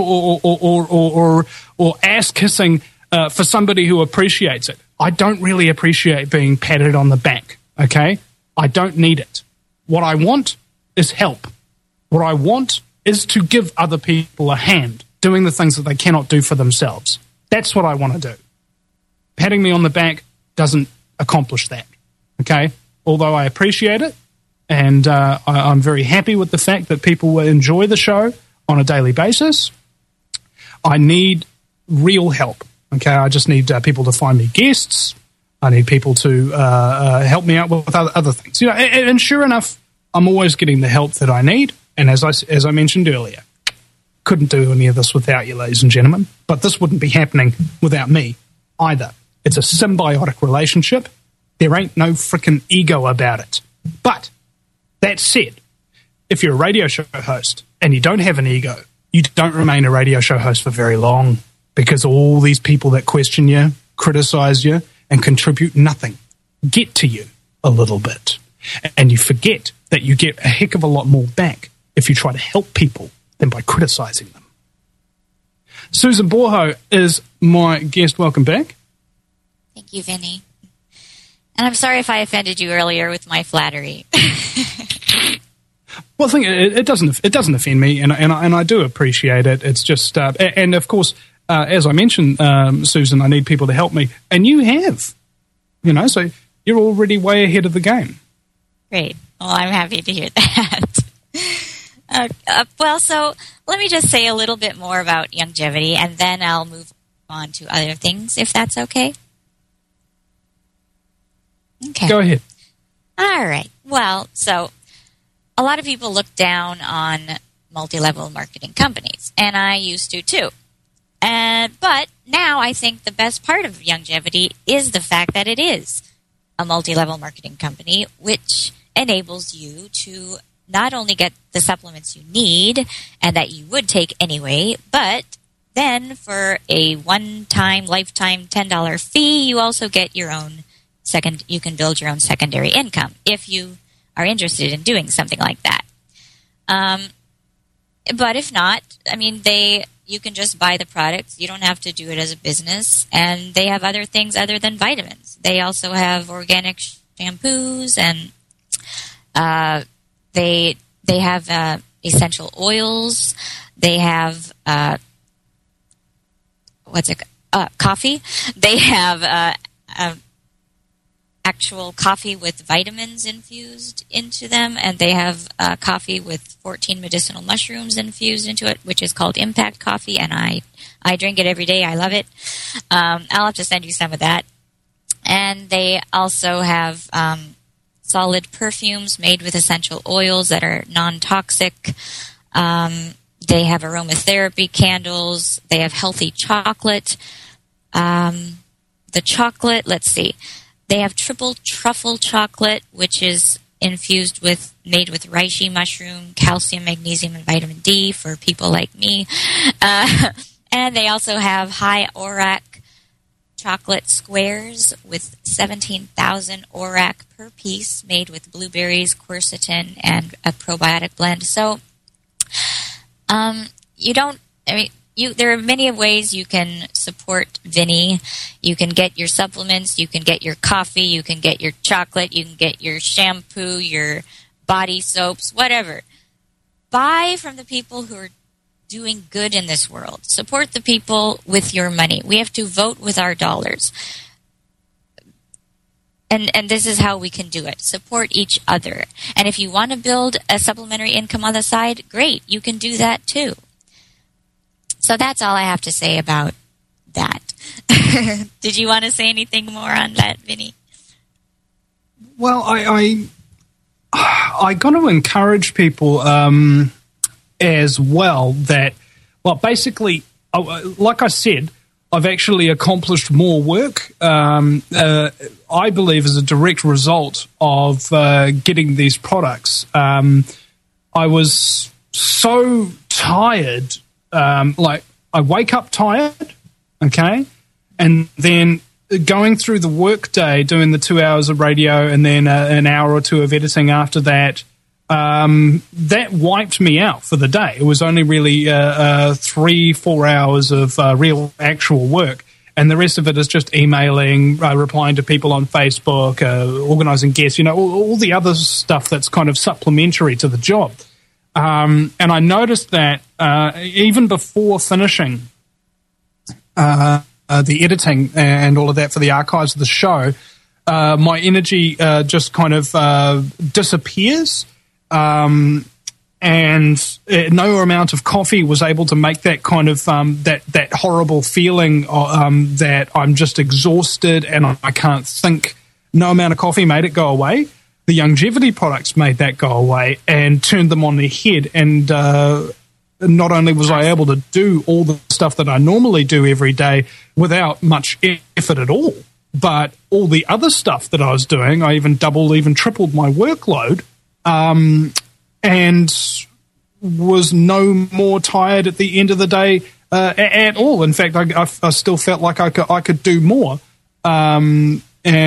or ass-kissing for somebody who appreciates it. I don't really appreciate being patted on the back, okay? I don't need it. What I want is help. What I want is to give other people a hand doing the things that they cannot do for themselves. That's what I want to do. Patting me on the back doesn't accomplish that, okay? Although I appreciate it, and I'm very happy with the fact that people enjoy the show on a daily basis, I need real help, okay? I just need people to find me guests. I need people to help me out with other things. And sure enough, I'm always getting the help that I need. And as I mentioned earlier, couldn't do any of this without you, ladies and gentlemen. But this wouldn't be happening without me either. It's a symbiotic relationship. There ain't no frickin' ego about it. But that said, if you're a radio show host and you don't have an ego, you don't remain a radio show host for very long because all these people that question you, criticize you, and contribute nothing get to you a little bit. And you forget that you get a heck of a lot more back if you try to help people than by criticizing them. Susan Borho is my guest. Welcome back. Thank you, Vinny. And I'm sorry if I offended you earlier with my flattery. Well, I think it doesn't offend me, and I do appreciate it. It's just, and of course, as I mentioned, Susan, I need people to help me, and you have, so you're already way ahead of the game. Great. Well, I'm happy to hear that. Well, so let me just say a little bit more about longevity, and then I'll move on to other things, if that's okay. Okay. Go ahead. All right. Well, so a lot of people look down on multi-level marketing companies, and I used to too. But now I think the best part of longevity is the fact that it is a multi-level marketing company, which enables you to not only get the supplements you need and that you would take anyway, but then for a one-time, lifetime $10 fee, you also get your own you can build your own secondary income if you are interested in doing something like that. But if not, you can just buy the products. You don't have to do it as a business. And they have other things other than vitamins. They also have organic shampoos, and they have essential oils. They have coffee. They have actual coffee with vitamins infused into them, and they have coffee with 14 medicinal mushrooms infused into it, which is called Impact Coffee, and I drink it every day. I love it. I'll have to send you some of that. And they also have solid perfumes made with essential oils that are non-toxic. They have aromatherapy candles. They have healthy chocolate. The chocolate, let's see. They have triple truffle chocolate, which is made with reishi mushroom, calcium, magnesium, and vitamin D for people like me. And they also have high ORAC chocolate squares with 17,000 ORAC per piece, made with blueberries, quercetin, and a probiotic blend. So You don't. I mean, there are many ways you can support Vinny. You can get your supplements. You can get your coffee. You can get your chocolate. You can get your shampoo, your body soaps, whatever. Buy from the people who are doing good in this world. Support the people with your money. We have to vote with our dollars. And this is how we can do it. Support each other. And if you want to build a supplementary income on the side, great. You can do that too. So that's all I have to say about that. Did you want to say anything more on that, Vinny? Well, I got to encourage people as well that, well, basically, like I said, I've actually accomplished more work, I believe, as a direct result of getting these products. I was so tired, like I wake up tired, okay, and then going through the work day, doing the 2 hours of radio and then an hour or two of editing after that, that wiped me out for the day. It was only really 3-4 hours of real actual work, and the rest of it is just emailing, replying to people on Facebook, organizing guests, all the other stuff that's kind of supplementary to the job. And I noticed that even before finishing the editing and all of that for the archives of the show, my energy just kind of disappears. And no amount of coffee was able to make that kind of that horrible feeling that I'm just exhausted and I can't think. No amount of coffee made it go away. The longevity products made that go away and turned them on their head. And not only was I able to do all the stuff that I normally do every day without much effort at all, but all the other stuff that I was doing, I even doubled, even tripled my workload. And was no more tired at the end of the day at all. In fact, I still felt like I could do more. And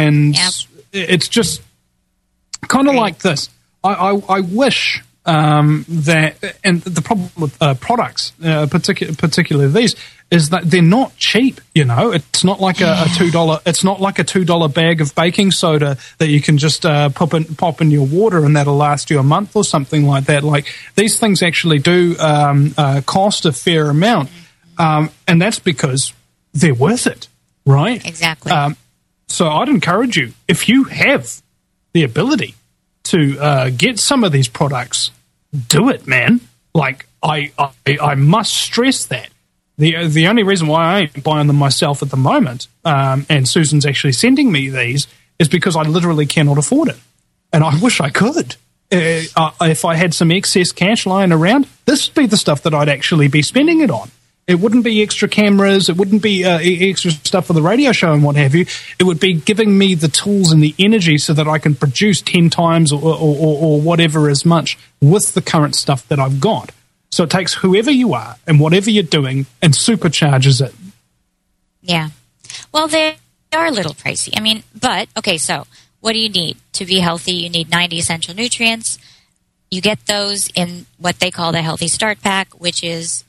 it's just kind of like this. I wish that, and the problem with products, particularly these, is that they're not cheap. It's not like a $2. It's not like a $2 bag of baking soda that you can just pop in your water and that'll last you a month or something like that. Like, these things actually do cost a fair amount, and that's because they're worth it, right? Exactly. So I'd encourage you, if you have the ability to get some of these products, do it, man. Like, I must stress that. The only reason why I ain't buying them myself at the moment, and Susan's actually sending me these, is because I literally cannot afford it. And I wish I could. If I had some excess cash lying around, this would be the stuff that I'd actually be spending it on. It wouldn't be extra cameras. It wouldn't be extra stuff for the radio show and what have you. It would be giving me the tools and the energy so that I can produce 10 times or whatever as much with the current stuff that I've got. So it takes whoever you are and whatever you're doing and supercharges it. Yeah. Well, they are a little pricey. I mean, but, okay, so what do you need to be healthy? You need 90 essential nutrients. You get those in what they call the Healthy Start Pack, which is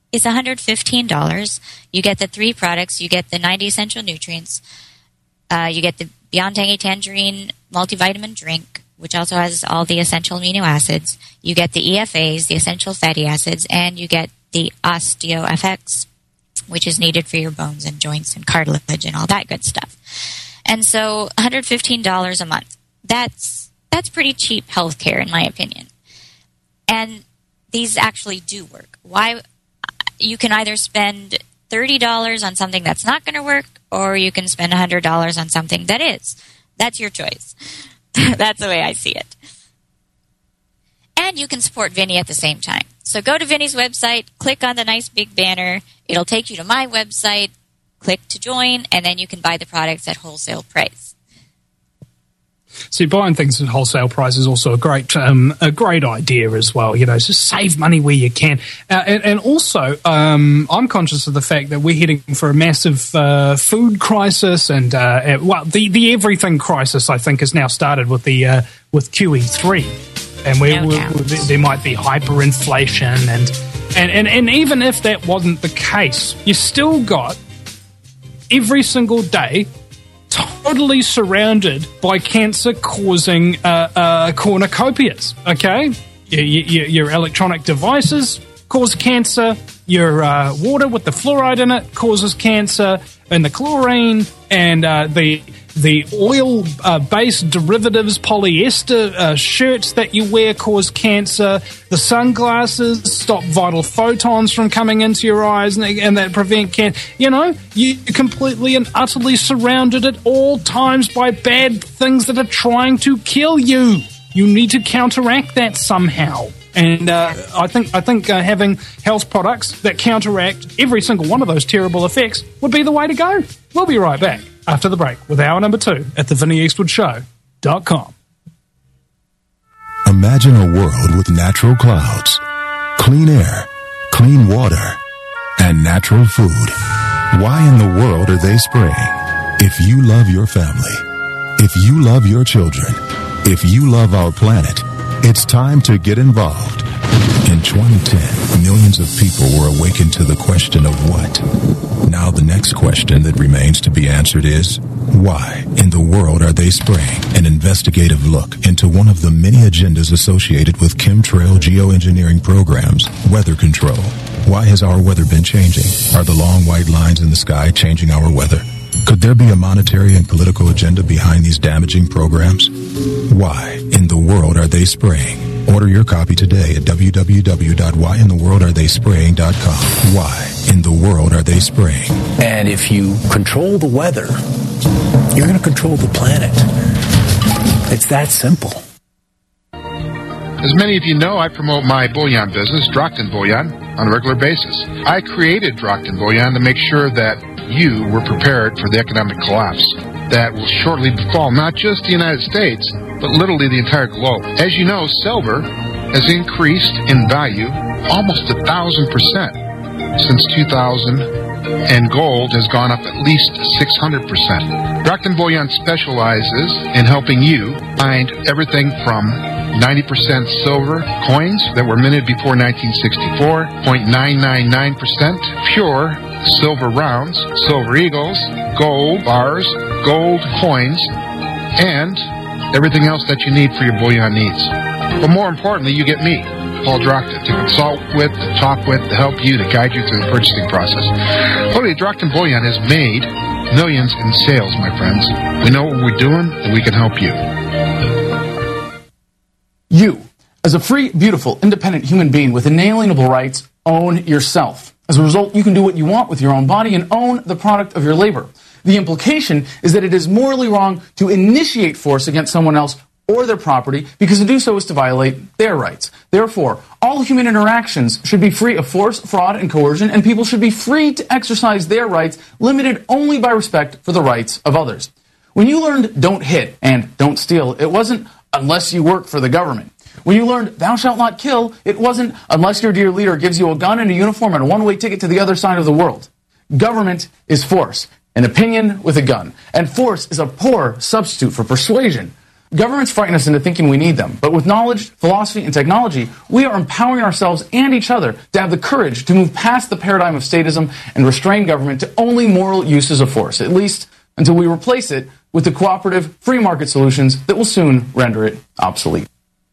$115. You get the 3 products. You get the 90 essential nutrients. You get the Beyond Tangy Tangerine multivitamin drink, which also has all the essential amino acids. You get the EFAs, the essential fatty acids, and you get the OsteoFX, which is needed for your bones and joints and cartilage and all that good stuff. And so $115 a month. That's pretty cheap healthcare, in my opinion. And these actually do work. Why? You can either spend $30 on something that's not going to work, or you can spend $100 on something that is. That's your choice. That's the way I see it. And you can support Vinny at the same time. So go to Vinny's website, click on the nice big banner. It'll take you to my website. Click to join, and then you can buy the products at wholesale price. See, buying things at wholesale price is also a great idea as well. Just save money where you can. And also, I'm conscious of the fact that we're heading for a massive food crisis, and the everything crisis, I think, has now started with the with QE3, and there might be hyperinflation, and And even if that wasn't the case, you still got every single day totally surrounded by cancer-causing cornucopias, okay? Your electronic devices cause cancer, your water with the fluoride in it causes cancer, and the chlorine and the oil-based derivatives, polyester shirts that you wear cause cancer. The sunglasses stop vital photons from coming into your eyes and that prevent cancer. You know, you're completely and utterly surrounded at all times by bad things that are trying to kill you. You need to counteract that somehow. And I think having health products that counteract every single one of those terrible effects would be the way to go. We'll be right back after the break with hour number 2 at theVinnyEastwoodShow.com. Imagine a world with natural clouds, clean air, clean water, and natural food. Why in the world are they spraying? If you love your family, if you love your children, if you love our planet, it's time to get involved. In 2010, millions of people were awakened to the question of what? Now the next question that remains to be answered is, why in the world are they spraying? An investigative look into one of the many agendas associated with chemtrail geoengineering programs, weather control. Why has our weather been changing? Are the long white lines in the sky changing our weather? Could there be a monetary and political agenda behind these damaging programs? Why in the world are they spraying? Order your copy today at www.whyintheworldaretheyspraying.com. Why in the world are they spraying? And if you control the weather, you're going to control the planet. It's that simple. As many of you know, I promote my bullion business, Drockton Bullion, on a regular basis. I created Drockton Bullion to make sure that you were prepared for the economic collapse that will shortly befall not just the United States, but literally the entire globe. As you know, silver has increased in value almost 1,000% since 2000, and gold has gone up at least 600%. Drockton Bullion specializes in helping you find everything from 90% silver coins that were minted before 1964, 0.999% pure silver rounds, silver eagles, gold bars, gold coins, and everything else that you need for your bullion needs. But more importantly, you get me, Paul Drockton, to consult with, to talk with, to help you, to guide you through the purchasing process. Literally, Drockton Bullion has made millions in sales, my friends. We know what we're doing, and we can help you. You, as a free, beautiful, independent human being with inalienable rights, own yourself. As a result, you can do what you want with your own body and own the product of your labor. The implication is that it is morally wrong to initiate force against someone else or their property, because to do so is to violate their rights. Therefore, all human interactions should be free of force, fraud, and coercion, and people should be free to exercise their rights, limited only by respect for the rights of others. When you learned don't hit and don't steal, it wasn't unless you work for the government. When you learned thou shalt not kill, it wasn't unless your dear leader gives you a gun and a uniform and a one-way ticket to the other side of the world. Government is force, an opinion with a gun, and force is a poor substitute for persuasion. Governments frighten us into thinking we need them, but with knowledge, philosophy, and technology, we are empowering ourselves and each other to have the courage to move past the paradigm of statism and restrain government to only moral uses of force, at least until we replace it with the cooperative, free market solutions that will soon render it obsolete.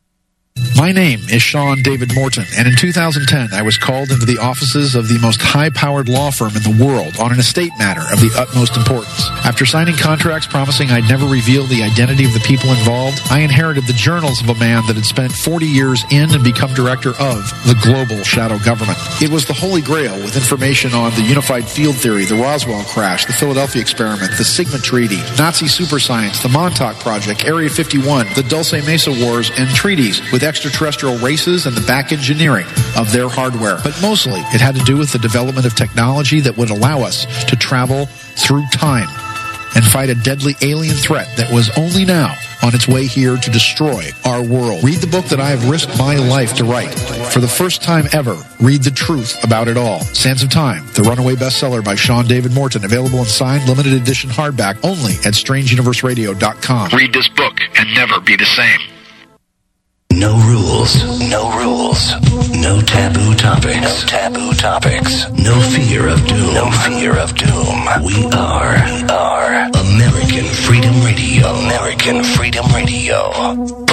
My name is Sean David Morton, and in 2010 I was called into the offices of the most high-powered law firm in the world on an estate matter of the utmost importance. After signing contracts promising I'd never reveal the identity of the people involved, I inherited the journals of a man that had spent 40 years in and become director of the global shadow government. It was the Holy Grail, with information on the unified field theory, the Roswell crash, the Philadelphia experiment, the Sigma Treaty, Nazi superscience, the Montauk Project, Area 51, the Dulce Mesa Wars, and treaties with extraterrestrial races and the back engineering of their hardware. But mostly, it had to do with the development of technology that would allow us to travel through time and fight a deadly alien threat that was only now on its way here to destroy our world. Read the book that I have risked my life to write. For the first time ever, read the truth about it all. Sands of Time, the runaway bestseller by Sean David Morton, available in signed limited edition hardback only at strangeuniverseradio.com. Read this book and never be the same. No rules, No rules. No taboo topics. No taboo topics. No fear of doom. No fear of doom. We are American Freedom Radio. American Freedom Radio.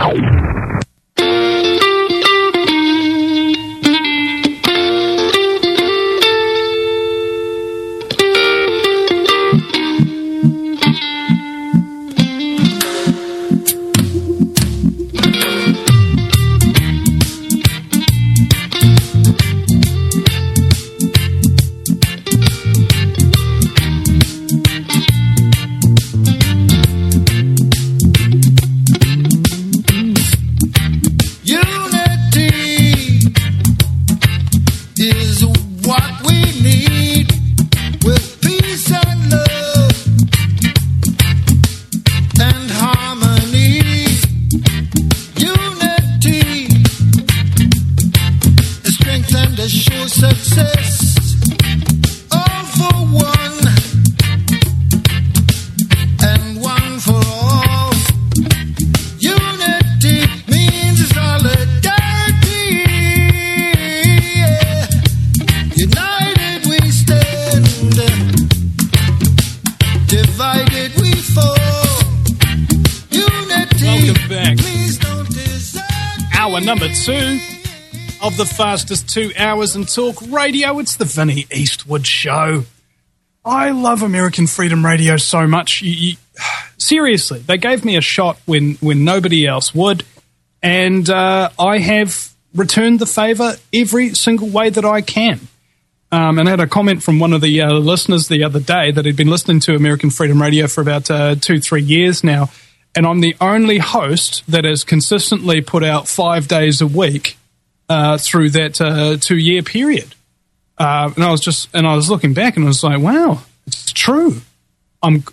Number 2 of the fastest 2 hours in talk radio. It's the Vinnie Eastwood Show. I love American Freedom Radio so much. Seriously, they gave me a shot when nobody else would, and I have returned the favor every single way that I can. And I had a comment from one of the listeners the other day that had been listening to American Freedom Radio for about 2-3 years now. And I'm the only host that has consistently put out 5 days a week through that 2-year period. And I was looking back and I was like, wow, it's true. In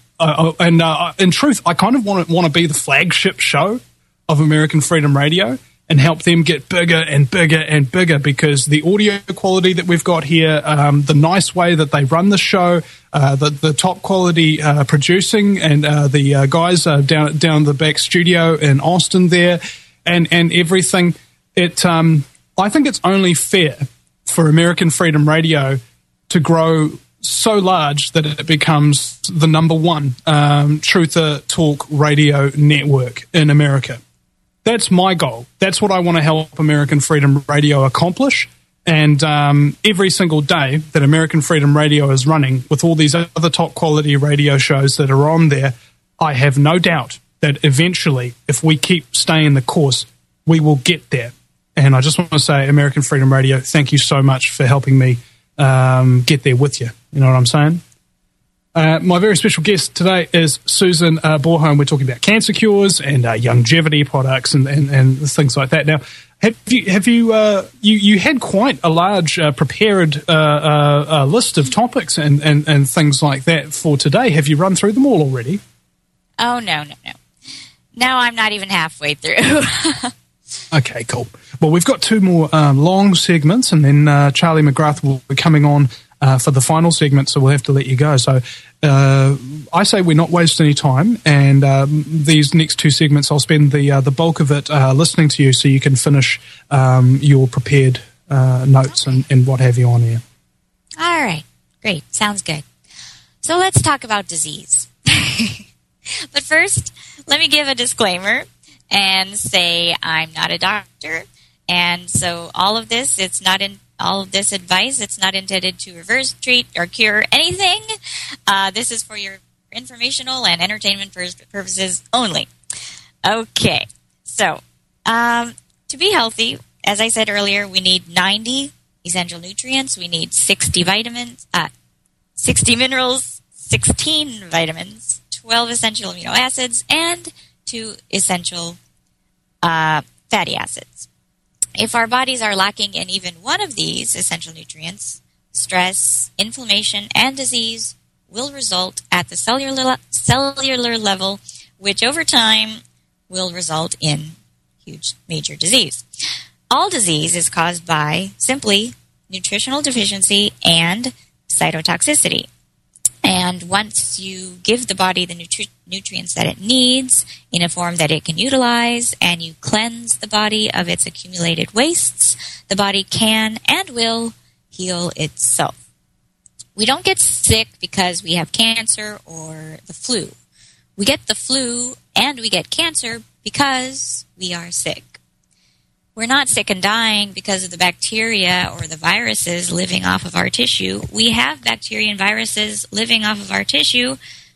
truth, I kind of want to be the flagship show of American Freedom Radio and help them get bigger and bigger and bigger, because the audio quality that we've got here, the nice way that they run the show, the top quality producing, and the guys down the back studio in Austin there, and everything. I think it's only fair for American Freedom Radio to grow so large that it becomes the number one truther talk radio network in America. That's my goal. That's what I want to help American Freedom Radio accomplish. And every single day that American Freedom Radio is running with all these other top quality radio shows that are on there, I have no doubt that eventually, if we keep staying the course, we will get there. And I just want to say, American Freedom Radio, thank you so much for helping me get there with you. You know what I'm saying? My very special guest today is Susan Borholm. We're talking about cancer cures and longevity products and things like that. Now, have you had quite a large prepared list of topics and things like that for today? Have you run through them all already? Oh, no. Now I'm not even halfway through. Okay, cool. Well, we've got 2 more long segments, and then Charlie McGrath will be coming on for the final segment, so we'll have to let you go. So I say we're not wasting any time, and these next 2 segments, I'll spend the bulk of it listening to you so you can finish your prepared notes and what have you on here. All right. Great. Sounds good. So let's talk about disease. But first, let me give a disclaimer and say I'm not a doctor, and so all of this advice, it's not intended to reverse, treat, or cure anything. This is for your informational and entertainment purposes only. Okay, so to be healthy, as I said earlier, we need 90 essential nutrients. We need 60 vitamins, 60 minerals, 16 vitamins, 12 essential amino acids, and 2 essential fatty acids. If our bodies are lacking in even one of these essential nutrients, stress, inflammation, and disease will result at the cellular level, which over time will result in huge major disease. All disease is caused by simply nutritional deficiency and cytotoxicity. And And once you give the body the nutrients that it needs in a form that it can utilize, and you cleanse the body of its accumulated wastes, the body can and will heal itself. We don't get sick because we have cancer or the flu. We get the flu and we get cancer because we are sick. We're not sick and dying because of the bacteria or the viruses living off of our tissue. We have bacteria and viruses living off of our tissue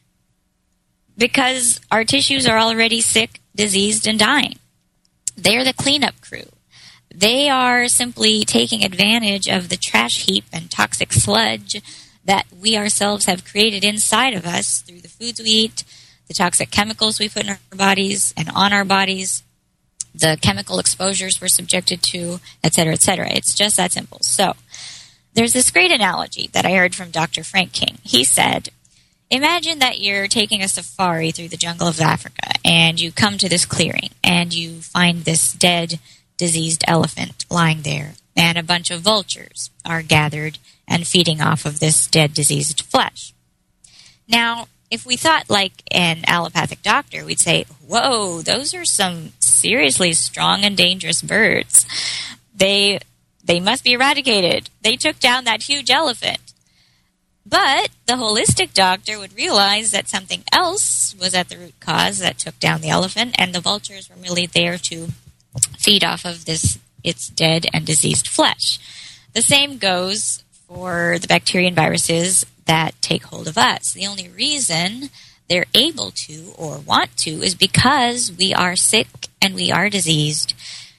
because our tissues are already sick, diseased, and dying. They're the cleanup crew. They are simply taking advantage of the trash heap and toxic sludge that we ourselves have created inside of us through the foods we eat, the toxic chemicals we put in our bodies and on our bodies, the chemical exposures we're subjected to, etc., etc. It's just that simple. So there's this great analogy that I heard from Dr. Frank King. He said, imagine that you're taking a safari through the jungle of Africa, and you come to this clearing, and you find this dead, diseased elephant lying there, and a bunch of vultures are gathered and feeding off of this dead, diseased flesh. Now, if we thought like an allopathic doctor, we'd say, whoa, those are some seriously strong and dangerous birds. They must be eradicated. They took down that huge elephant. But the holistic doctor would realize that something else was at the root cause that took down the elephant, and the vultures were merely there to feed off of its dead and diseased flesh. The same goes for the bacteria and viruses that take hold of us. The only reason they're able to or want to is because we are sick and we are diseased,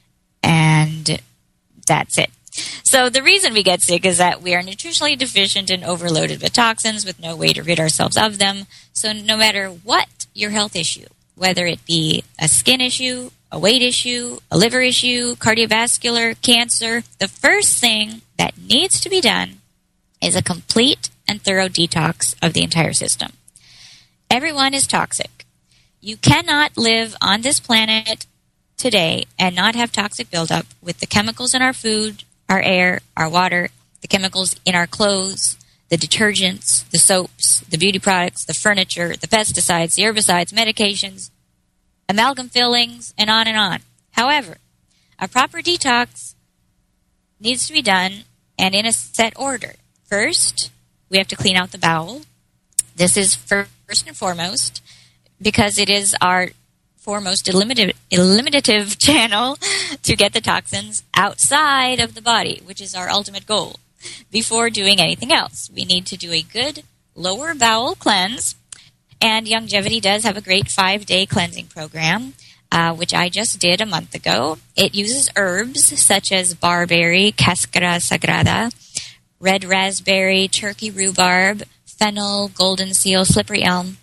and that's it. So the reason we get sick is that we are nutritionally deficient and overloaded with toxins with no way to rid ourselves of them. So no matter what your health issue, whether it be a skin issue, a weight issue, a liver issue, cardiovascular, cancer, the first thing that needs to be done is a complete and thorough detox of the entire system. Everyone is toxic. You cannot live on this planet today and not have toxic buildup with the chemicals in our food, our air, our water, the chemicals in our clothes, the detergents, the soaps, the beauty products, the furniture, the pesticides, the herbicides, medications, amalgam fillings, and on and on. However, a proper detox needs to be done and in a set order. First, we have to clean out the bowel. This is first and foremost because it is our foremost eliminative channel to get the toxins outside of the body, which is our ultimate goal. Before doing anything else, we need to do a good lower bowel cleanse, and Youngevity does have a great 5-day cleansing program, which I just did a month ago. It uses herbs such as barberry, cascara sagrada, red raspberry, Turkey rhubarb, fennel, golden seal, slippery elm,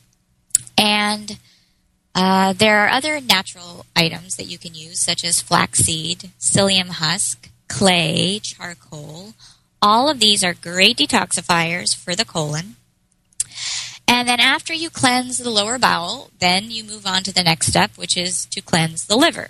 and there are other natural items that you can use, such as flaxseed, psyllium husk, clay, charcoal. All of these are great detoxifiers for the colon. And then after you cleanse the lower bowel, then you move on to the next step, which is to cleanse the liver.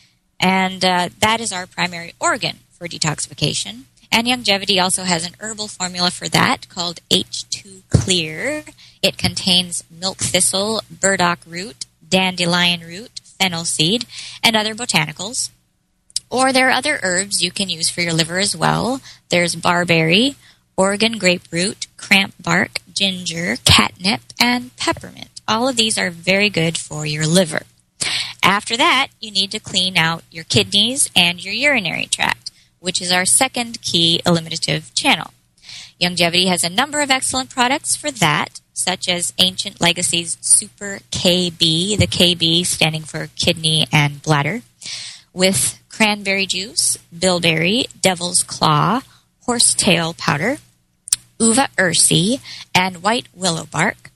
And that is our primary organ for detoxification. And Youngevity also has an herbal formula for that called H2 Clear. It contains milk thistle, burdock root, dandelion root, fennel seed, and other botanicals. Or there are other herbs you can use for your liver as well. There's barberry, Oregon grapefruit, cramp bark, ginger, catnip, and peppermint. All of these are very good for your liver. After that, you need to clean out your kidneys and your urinary tract, which is our second key eliminative channel. Youngevity has a number of excellent products for that, such as Ancient Legacy's Super KB, the KB standing for kidney and bladder, with cranberry juice, bilberry, devil's claw, horsetail powder, uva ursi, and white willow bark.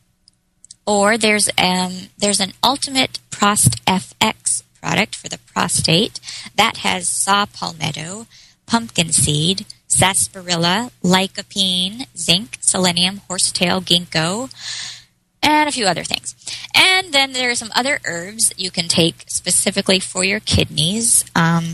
Or there's an Ultimate Prost FX product for the prostate that has saw palmetto, pumpkin seed, sarsaparilla, lycopene, zinc, selenium, horsetail, ginkgo, and a few other things. And then there are some other herbs that you can take specifically for your kidneys.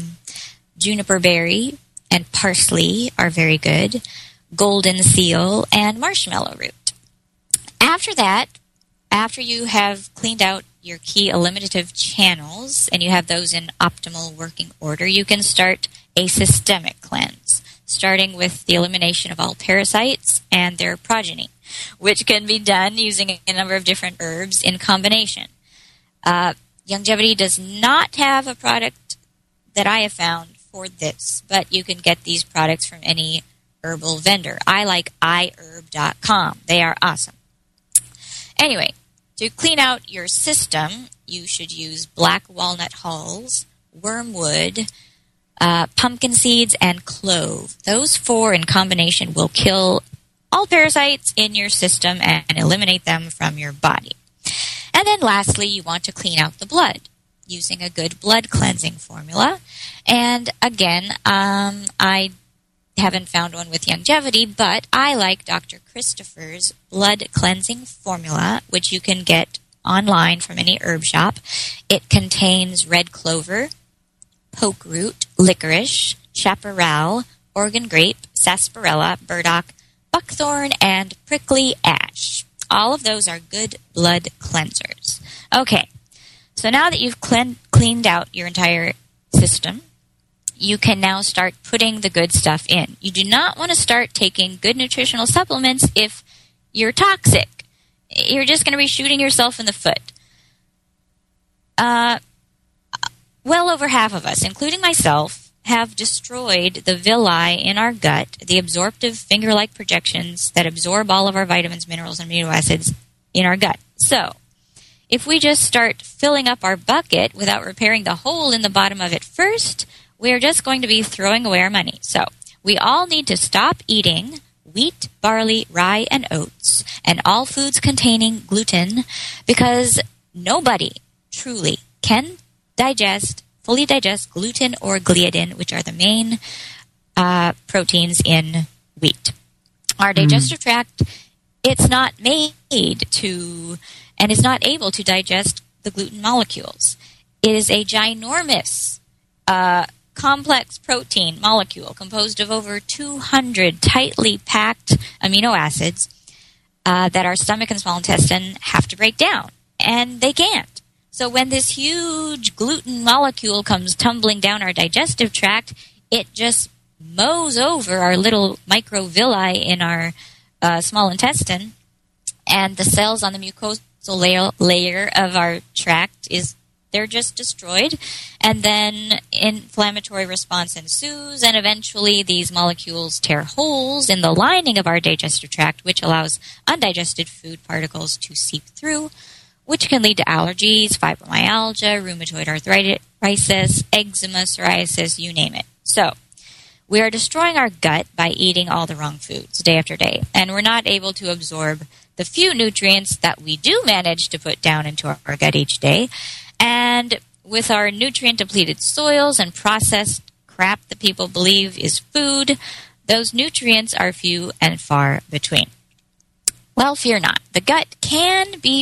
Juniper berry and parsley are very good. Golden seal and marshmallow root. After that, after you have cleaned out your key eliminative channels and you have those in optimal working order, you can start a systemic cleanse, starting with the elimination of all parasites and their progeny, which can be done using a number of different herbs in combination. Youngevity does not have a product that I have found for this, but you can get these products from any herbal vendor. I like iherb.com. They are awesome. Anyway, to clean out your system, you should use black walnut hulls, wormwood, pumpkin seeds, and clove. Those 4 in combination will kill all parasites in your system and eliminate them from your body. And then lastly, you want to clean out the blood using a good blood cleansing formula. And again, I haven't found one with Youngevity, but I like Dr. Christopher's blood cleansing formula, which you can get online from any herb shop. It contains red clover, poke root, licorice, chaparral, Oregon grape, sarsaparilla, burdock, buckthorn, and prickly ash. All of those are good blood cleansers. Okay, so now that you've cleaned out your entire system, you can now start putting the good stuff in. You do not want to start taking good nutritional supplements if you're toxic. You're just going to be shooting yourself in the foot. Well over half of us, including myself, have destroyed the villi in our gut, the absorptive finger-like projections that absorb all of our vitamins, minerals, and amino acids in our gut. So, if we just start filling up our bucket without repairing the hole in the bottom of it first, we're just going to be throwing away our money. So, we all need to stop eating wheat, barley, rye, and oats, and all foods containing gluten, because nobody truly can fully digest gluten or gliadin, which are the main proteins in wheat. Our digestive tract, it's not made to, and is not able to digest the gluten molecules. It is a ginormous complex protein molecule composed of over 200 tightly packed amino acids that our stomach and small intestine have to break down, and they can't. So when this huge gluten molecule comes tumbling down our digestive tract, it just mows over our little microvilli in our small intestine, and the cells on the mucosal layer of our tract they're just destroyed, and then inflammatory response ensues, and eventually these molecules tear holes in the lining of our digestive tract, which allows undigested food particles to seep through, which can lead to allergies, fibromyalgia, rheumatoid arthritis, eczema, psoriasis, you name it. So, we are destroying our gut by eating all the wrong foods day after day, and we're not able to absorb the few nutrients that we do manage to put down into our gut each day. And with our nutrient-depleted soils and processed crap that people believe is food, those nutrients are few and far between. Well, fear not. The gut can be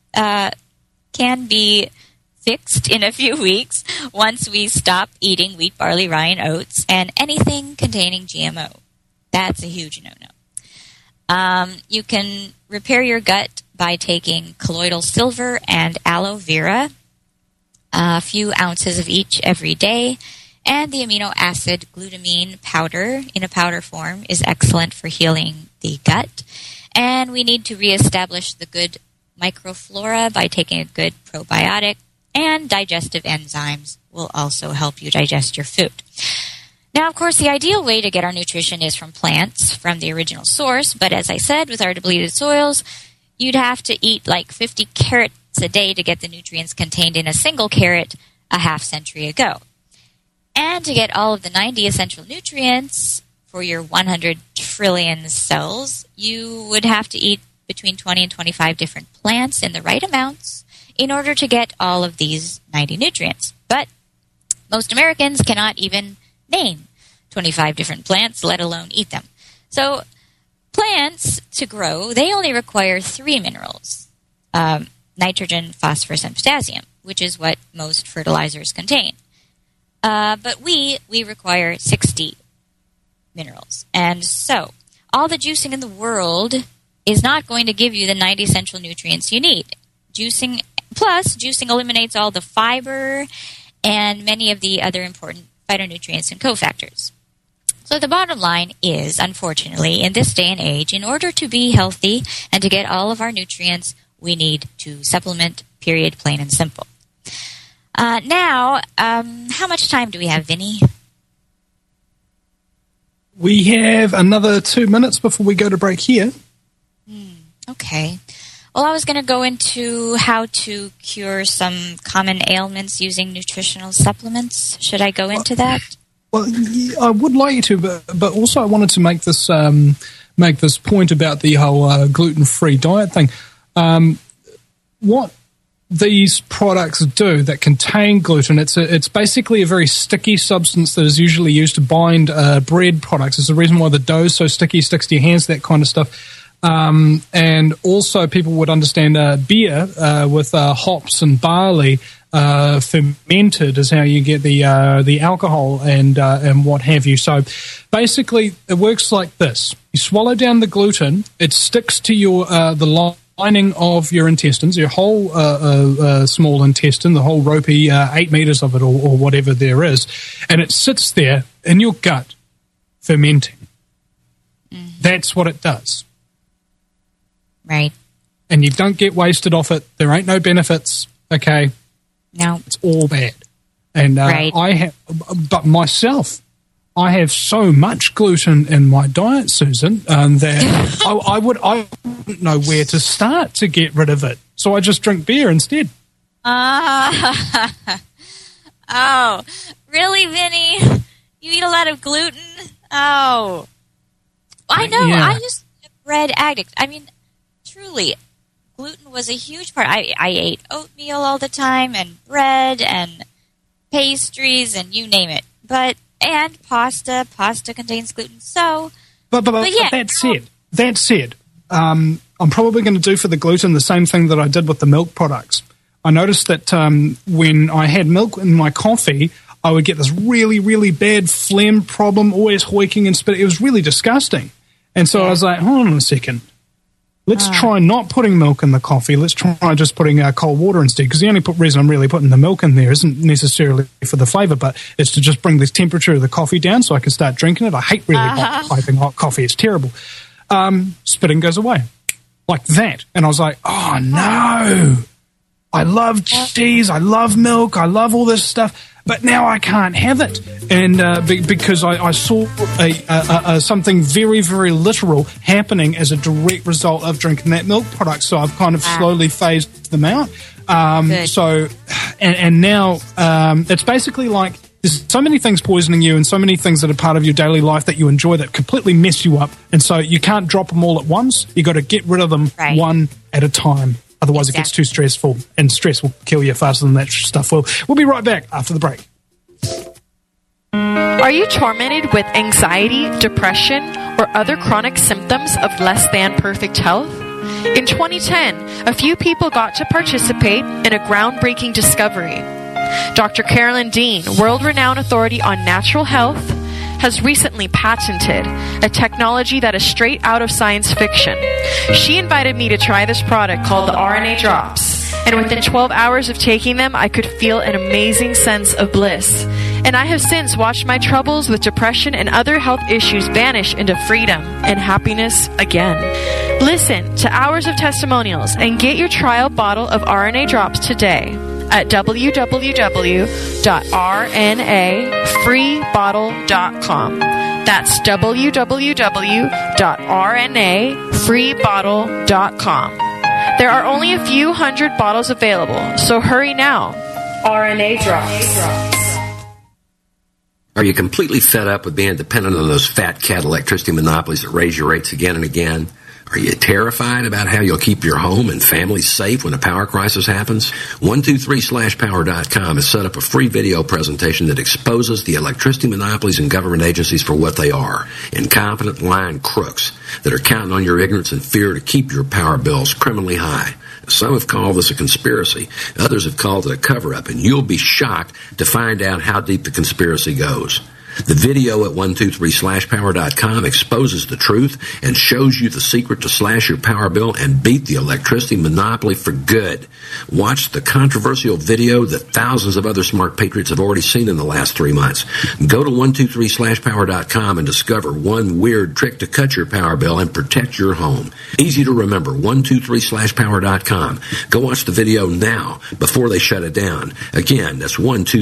fixed in a few weeks once we stop eating wheat, barley, rye, and oats, and anything containing GMO. That's a huge no-no. You can repair your gut by taking colloidal silver and aloe vera, a few ounces of each every day, and the amino acid glutamine powder in a powder form is excellent for healing the gut. And we need to reestablish the good microflora by taking a good probiotic, and digestive enzymes will also help you digest your food. Now, of course, the ideal way to get our nutrition is from plants, from the original source, but as I said, with our depleted soils, you'd have to eat like 50 carrots a day to get the nutrients contained in a single carrot a half century ago. And to get all of the 90 essential nutrients for your 100 trillion cells, you would have to eat between 20 and 25 different plants in the right amounts in order to get all of these 90 nutrients. But most Americans cannot even name 25 different plants, let alone eat them. So plants, to grow, they only require 3 minerals, nitrogen, phosphorus, and potassium, which is what most fertilizers contain. But we require 60 minerals. And so all the juicing in the world is not going to give you the 90 essential nutrients you need. Juicing eliminates all the fiber and many of the other important phytonutrients and cofactors. So the bottom line is, unfortunately, in this day and age, in order to be healthy and to get all of our nutrients, we need to supplement, period, plain and simple. Now, how much time do we have, Vinny? We have another 2 minutes before we go to break here. Okay. Well, I was going to go into how to cure some common ailments using nutritional supplements. Should I go into that? Well, I would like you to, but also I wanted to make this point about the whole gluten-free diet thing. What these products do that contain gluten, it's basically a very sticky substance that is usually used to bind bread products. It's the reason why the dough is so sticky, sticks to your hands, that kind of stuff. And also people would understand beer with hops and barley fermented is how you get the alcohol and what have you. So basically it works like this. You swallow down the gluten, it sticks to your the lining of your intestines, your whole small intestine, the whole ropey 8 meters of it or whatever there is, and it sits there in your gut fermenting. That's what it does. Right. And you don't get wasted off it. There ain't no benefits. Okay. No. It's all bad. And right. But myself, I have so much gluten in my diet, Susan, that I wouldn't know where to start to get rid of it. So I just drink beer instead. Oh, really, Vinny? You eat a lot of gluten? Oh. I know. Yeah. I used to be a bread addict. I mean, truly, gluten was a huge part. I ate oatmeal all the time and bread and pastries and you name it. And pasta. Pasta contains gluten. So, but yeah. That said, I'm probably going to do for the gluten the same thing that I did with the milk products. I noticed that when I had milk in my coffee, I would get this really, really bad phlegm problem, always hoiking and spitting. It was really disgusting. And so I was like, hold on a second. Let's try not putting milk in the coffee. Let's try just putting cold water instead. Because the only reason I'm really putting the milk in there isn't necessarily for the flavor, but it's to just bring the temperature of the coffee down so I can start drinking it. I hate really piping hot coffee. It's terrible. Spitting goes away. Like that. And I was like, oh, no. I love cheese. I love milk. I love all this stuff. But now I can't have it. And because I saw something very, very literal happening as a direct result of drinking that milk product. So I've kind of slowly phased them out. So, and now it's basically like there's so many things poisoning you and so many things that are part of your daily life that you enjoy that completely mess you up. And so you can't drop them all at once. You got to get rid of them one at a time. Otherwise, it gets too stressful, and stress will kill you faster than that stuff will. We'll be right back after the break. Are you tormented with anxiety, depression, or other chronic symptoms of less than perfect health? In 2010, a few people got to participate in a groundbreaking discovery. Dr. Carolyn Dean, world-renowned authority on natural health, has recently patented a technology that is straight out of science fiction. She invited me to try this product called the RNA Drops, and within 12 hours of taking them, I could feel an amazing sense of bliss. And I have since watched my troubles with depression and other health issues vanish into freedom and happiness again. Listen to hours of testimonials and get your trial bottle of RNA Drops today at www.rnafreebottle.com. That's www.rnafreebottle.com. There are only a few hundred bottles available, so hurry now. RNA Drops. Are you completely fed up with being dependent on those fat cat electricity monopolies that raise your rates again and again? Are you terrified about how you'll keep your home and family safe when a power crisis happens? 123/power.com has set up a free video presentation that exposes the electricity monopolies and government agencies for what they are: incompetent, lying crooks that are counting on your ignorance and fear to keep your power bills criminally high. Some have called this a conspiracy. Others have called it a cover-up, and you'll be shocked to find out how deep the conspiracy goes. The video at 123slashpower.com exposes the truth and shows you the secret to slash your power bill and beat the electricity monopoly for good. Watch the controversial video that thousands of other smart patriots have already seen in the last 3 months. Go to 123slashpower.com and discover one weird trick to cut your power bill and protect your home. Easy to remember, 123slashpower.com. Go watch the video now before they shut it down. Again, that's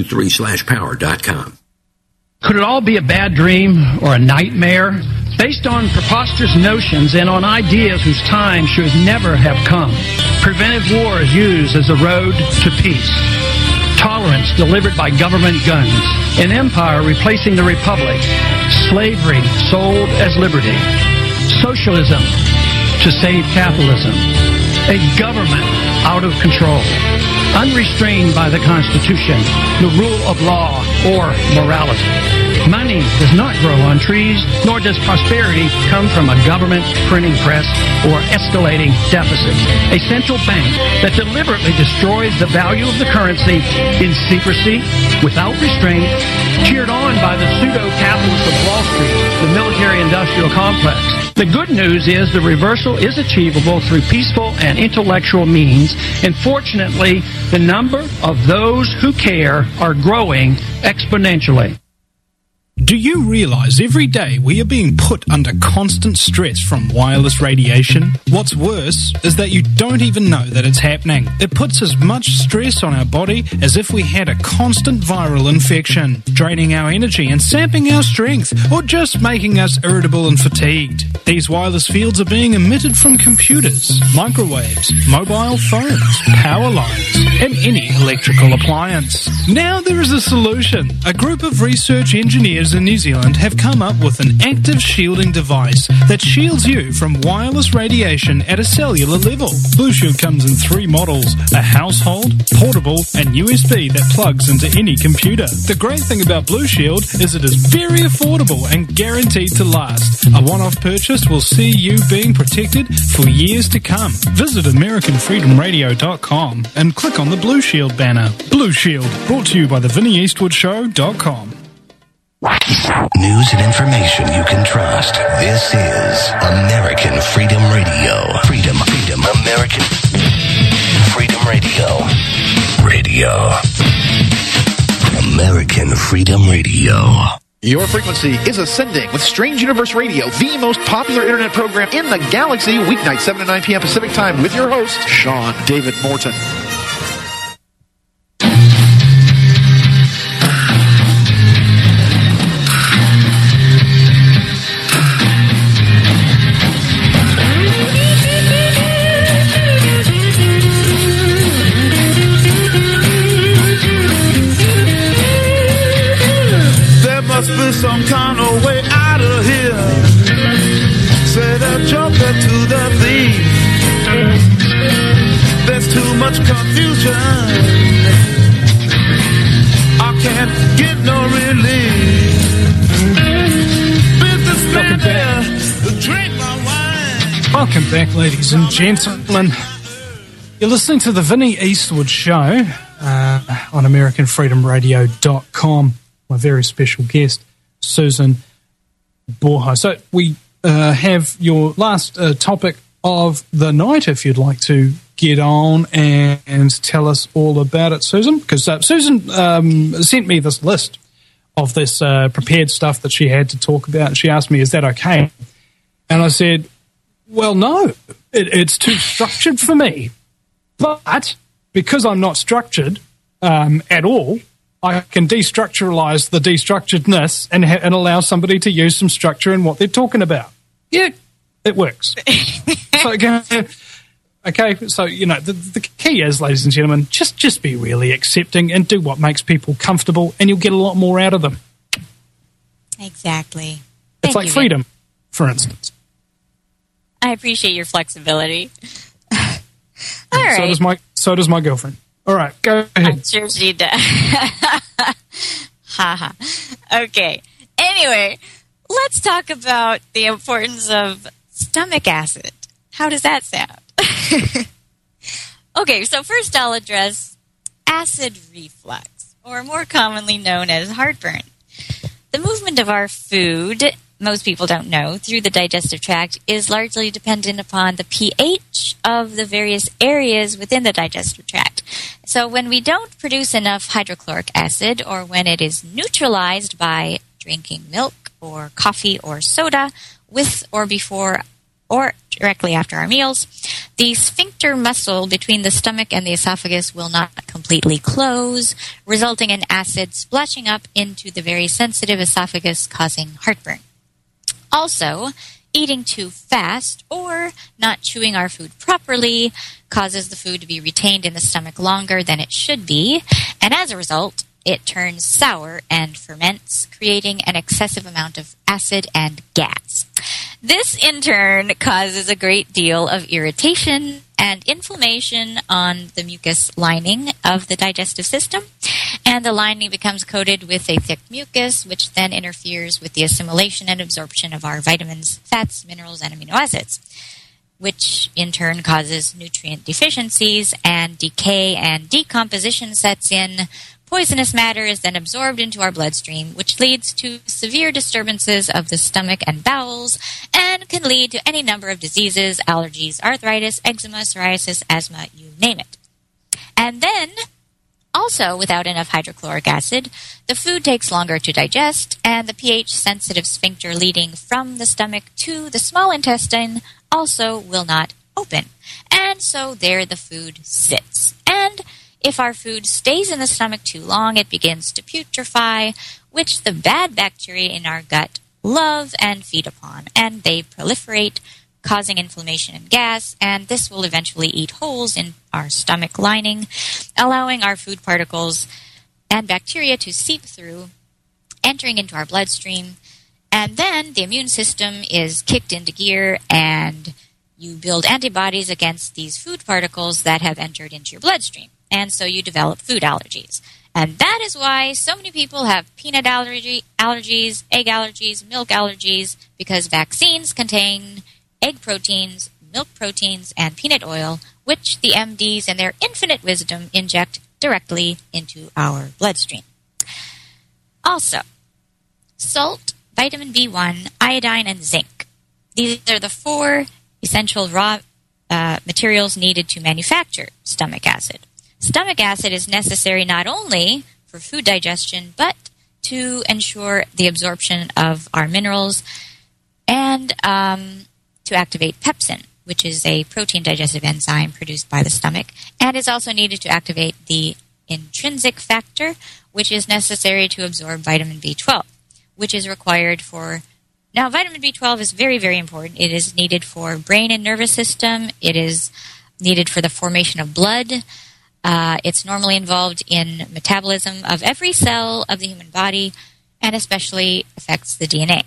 123slashpower.com. Could it all be a bad dream or a nightmare? Based on preposterous notions and on ideas whose time should never have come. Preventive war is used as a road to peace. Tolerance delivered by government guns. An empire replacing the republic. Slavery sold as liberty. Socialism to save capitalism. A government out of control. Unrestrained by the Constitution, the rule of law, or morality. Money does not grow on trees, nor does prosperity come from a government printing press or escalating deficits. A central bank that deliberately destroys the value of the currency in secrecy, without restraint, cheered on by the pseudo-capitalists of Wall Street, the military-industrial complex. The good news is the reversal is achievable through peaceful and intellectual means, and fortunately, the number of those who care are growing exponentially. Do you realize every day we are being put under constant stress from wireless radiation? What's worse is that you don't even know that it's happening. It puts as much stress on our body as if we had a constant viral infection, draining our energy and sapping our strength, or just making us irritable and fatigued. These wireless fields are being emitted from computers, microwaves, mobile phones, power lines, and any electrical appliance. Now there is a solution. A group of research engineers in New Zealand have come up with an active shielding device that shields you from wireless radiation at a cellular level. Blue Shield comes in 3 models: a household, portable, and USB that plugs into any computer. The great thing about Blue Shield is it is very affordable and guaranteed to last. A one-off purchase will see you being protected for years to come. Visit AmericanFreedomRadio.com and click on the Blue Shield banner. Blue Shield, brought to you by the VinnyEastwoodShow.com. News and information you can trust. This is American Freedom Radio. Freedom, American Freedom Radio. American Freedom Radio. Your frequency is ascending with Strange Universe Radio, the most popular internet program in the galaxy, weeknight 7 to 9 p.m. Pacific Time with your host, Sean David Morton. Must be some kind of way out of here. Say the joker to the thief. There's too much confusion. I can't get no relief. Businessman there, drink my wine. Welcome back, ladies and gentlemen. You're listening to the Vinny Eastwood Show on AmericanFreedomRadio.com. My very special guest, Susan Borja. So we have your last topic of the night, if you'd like to get on and tell us all about it, Susan. Because Susan sent me this list of this prepared stuff that she had to talk about. She asked me, is that okay? And I said, well, no, it's too structured for me. But because I'm not structured at all, I can destructuralize the destructuredness and allow somebody to use some structure in what they're talking about. Yeah, it works. So, okay, so, you know, the key is, ladies and gentlemen, just be really accepting and do what makes people comfortable, and you'll get a lot more out of them. Exactly. It's like freedom, for instance. I appreciate your flexibility. All right. So does my girlfriend. All right, go ahead. I'm sure she does. Haha. Okay. Anyway, let's talk about the importance of stomach acid. How does that sound? Okay, so first I'll address acid reflux, or more commonly known as heartburn. The movement movement of our food, most people don't know, through the digestive tract is largely dependent upon the pH of the various areas within the digestive tract. So when we don't produce enough hydrochloric acid, or when it is neutralized by drinking milk or coffee or soda with or before or directly after our meals, the sphincter muscle between the stomach and the esophagus will not completely close, resulting in acid splashing up into the very sensitive esophagus, causing heartburn. Also, eating too fast or not chewing our food properly causes the food to be retained in the stomach longer than it should be, and as a result, it turns sour and ferments, creating an excessive amount of acid and gas. This, in turn, causes a great deal of irritation and inflammation on the mucus lining of the digestive system, and the lining becomes coated with a thick mucus, which then interferes with the assimilation and absorption of our vitamins, fats, minerals, and amino acids, which in turn causes nutrient deficiencies, and decay and decomposition sets in. Poisonous matter is then absorbed into our bloodstream, which leads to severe disturbances of the stomach and bowels, and can lead to any number of diseases, allergies, arthritis, eczema, psoriasis, asthma, you name it. And then, also without enough hydrochloric acid, the food takes longer to digest, and the pH-sensitive sphincter leading from the stomach to the small intestine also will not open. And so there the food sits. And if our food stays in the stomach too long, it begins to putrefy, which the bad bacteria in our gut love and feed upon, and they proliferate, causing inflammation and gas, and this will eventually eat holes in our stomach lining, allowing our food particles and bacteria to seep through, entering into our bloodstream, and then the immune system is kicked into gear, and you build antibodies against these food particles that have entered into your bloodstream. And so you develop food allergies. And that is why so many people have peanut allergies, egg allergies, milk allergies, because vaccines contain egg proteins, milk proteins, and peanut oil, which the MDs in their infinite wisdom inject directly into our bloodstream. Also, salt, vitamin B1, iodine, and zinc. These are the 4 essential raw materials needed to manufacture stomach acid. Stomach acid is necessary not only for food digestion, but to ensure the absorption of our minerals and to activate pepsin, which is a protein digestive enzyme produced by the stomach, and is also needed to activate the intrinsic factor, which is necessary to absorb vitamin B12, which is required for... Now, vitamin B12 is very, very important. It is needed for brain and nervous system. It is needed for the formation of blood. It's normally involved in metabolism of every cell of the human body, and especially affects the DNA.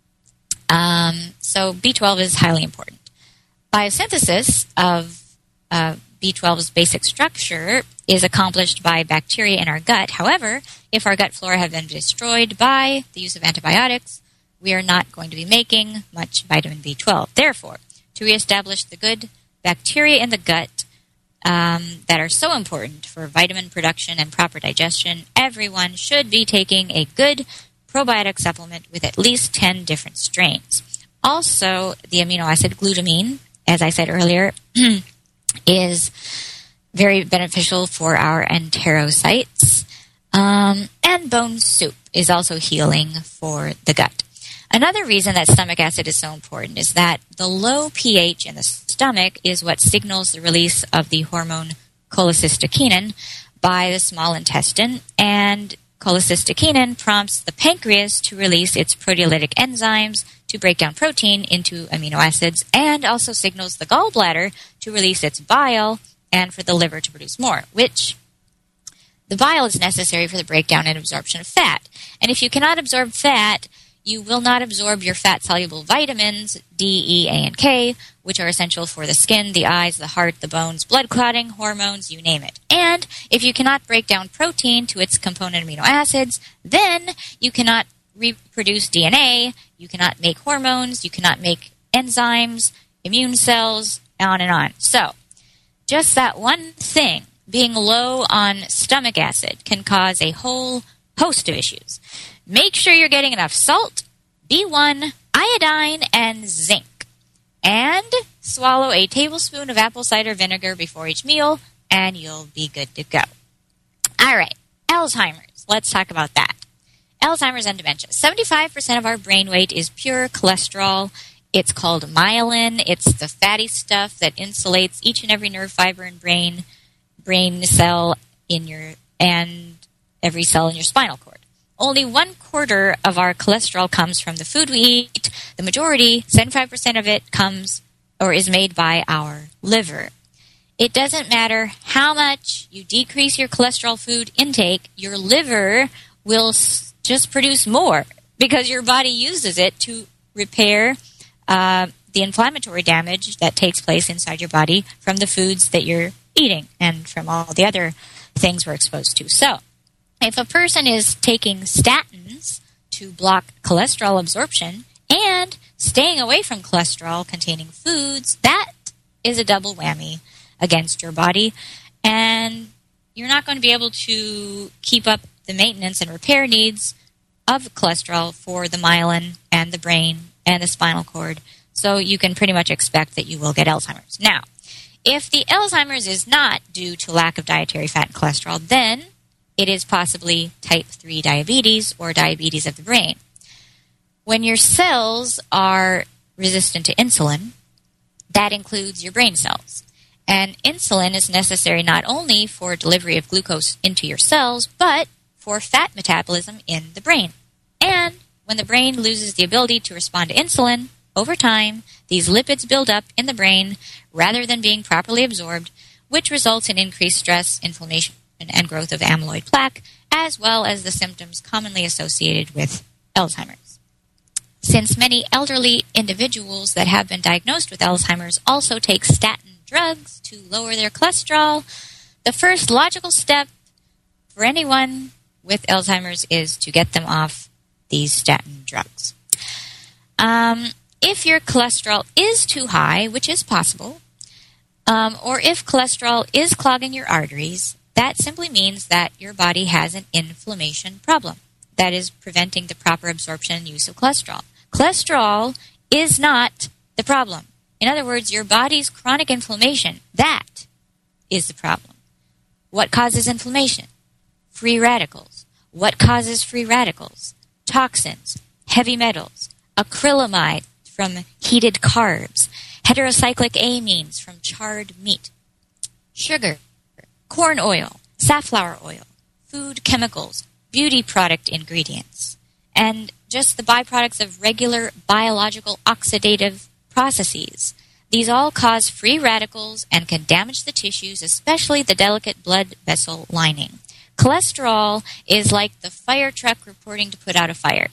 So B12 is highly important. Biosynthesis of B12's basic structure is accomplished by bacteria in our gut. However, if our gut flora have been destroyed by the use of antibiotics, we are not going to be making much vitamin B12. Therefore, to reestablish the good bacteria in the gut that are so important for vitamin production and proper digestion, everyone should be taking a good probiotic supplement with at least 10 different strains. Also, the amino acid glutamine, as I said earlier, is very beneficial for our enterocytes. And bone soup is also healing for the gut. Another reason that stomach acid is so important is that the low pH in the stomach is what signals the release of the hormone cholecystokinin by the small intestine, and cholecystokinin prompts the pancreas to release its proteolytic enzymes to break down protein into amino acids, and also signals the gallbladder to release its bile and for the liver to produce more, which the bile is necessary for the breakdown and absorption of fat. And if you cannot absorb fat, you will not absorb your fat-soluble vitamins, D, E, A, and K, which are essential for the skin, the eyes, the heart, the bones, blood clotting, hormones, you name it. And if you cannot break down protein to its component amino acids, then you cannot reproduce DNA, you cannot make hormones, you cannot make enzymes, immune cells, on and on. So, just that one thing, being low on stomach acid, can cause a whole host of issues. Make sure you're getting enough salt, B1, iodine, and zinc. And swallow a tablespoon of apple cider vinegar before each meal, and you'll be good to go. All right, Alzheimer's. Let's talk about that. Alzheimer's and dementia. 75% of our brain weight is pure cholesterol. It's called myelin. It's the fatty stuff that insulates each and every nerve fiber and brain cell and every cell in your spinal cord. Only 1/4 of our cholesterol comes from the food we eat. The majority, 75% of it, comes or is made by our liver. It doesn't matter how much you decrease your cholesterol food intake, your liver will just produce more because your body uses it to repair the inflammatory damage that takes place inside your body from the foods that you're eating and from all the other things we're exposed to. So, if a person is taking statins to block cholesterol absorption and staying away from cholesterol-containing foods, that is a double whammy against your body, and you're not going to be able to keep up the maintenance and repair needs of cholesterol for the myelin and the brain and the spinal cord, so you can pretty much expect that you will get Alzheimer's. Now, if the Alzheimer's is not due to lack of dietary fat and cholesterol, then it is possibly type 3 diabetes or diabetes of the brain. When your cells are resistant to insulin, that includes your brain cells. And insulin is necessary not only for delivery of glucose into your cells, but for fat metabolism in the brain. And when the brain loses the ability to respond to insulin, over time, these lipids build up in the brain rather than being properly absorbed, which results in increased stress, inflammation, and growth of amyloid plaque, as well as the symptoms commonly associated with Alzheimer's. Since many elderly individuals that have been diagnosed with Alzheimer's also take statin drugs to lower their cholesterol, the first logical step for anyone with Alzheimer's is to get them off these statin drugs. If your cholesterol is too high, which is possible, or if cholesterol is clogging your arteries, that simply means that your body has an inflammation problem that is preventing the proper absorption and use of cholesterol. Cholesterol is not the problem. In other words, your body's chronic inflammation, that is the problem. What causes inflammation? Free radicals. What causes free radicals? Toxins, heavy metals, acrylamide from heated carbs, heterocyclic amines from charred meat, sugar, corn oil, safflower oil, food chemicals, beauty product ingredients, and just the byproducts of regular biological oxidative processes. These all cause free radicals and can damage the tissues, especially the delicate blood vessel lining. Cholesterol is like the fire truck reporting to put out a fire,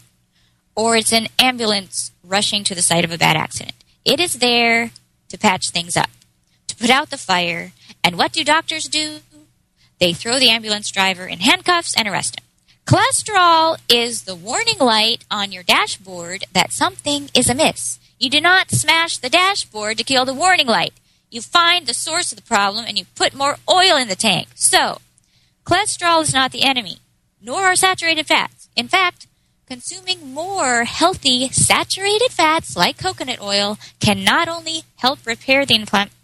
or it's an ambulance rushing to the site of a bad accident. It is there to patch things up, to put out the fire, and what do doctors do? They throw the ambulance driver in handcuffs and arrest him. Cholesterol is the warning light on your dashboard that something is amiss. You do not smash the dashboard to kill the warning light. You find the source of the problem and you put more oil in the tank. So, cholesterol is not the enemy, nor are saturated fats. In fact, consuming more healthy saturated fats like coconut oil can not only help repair the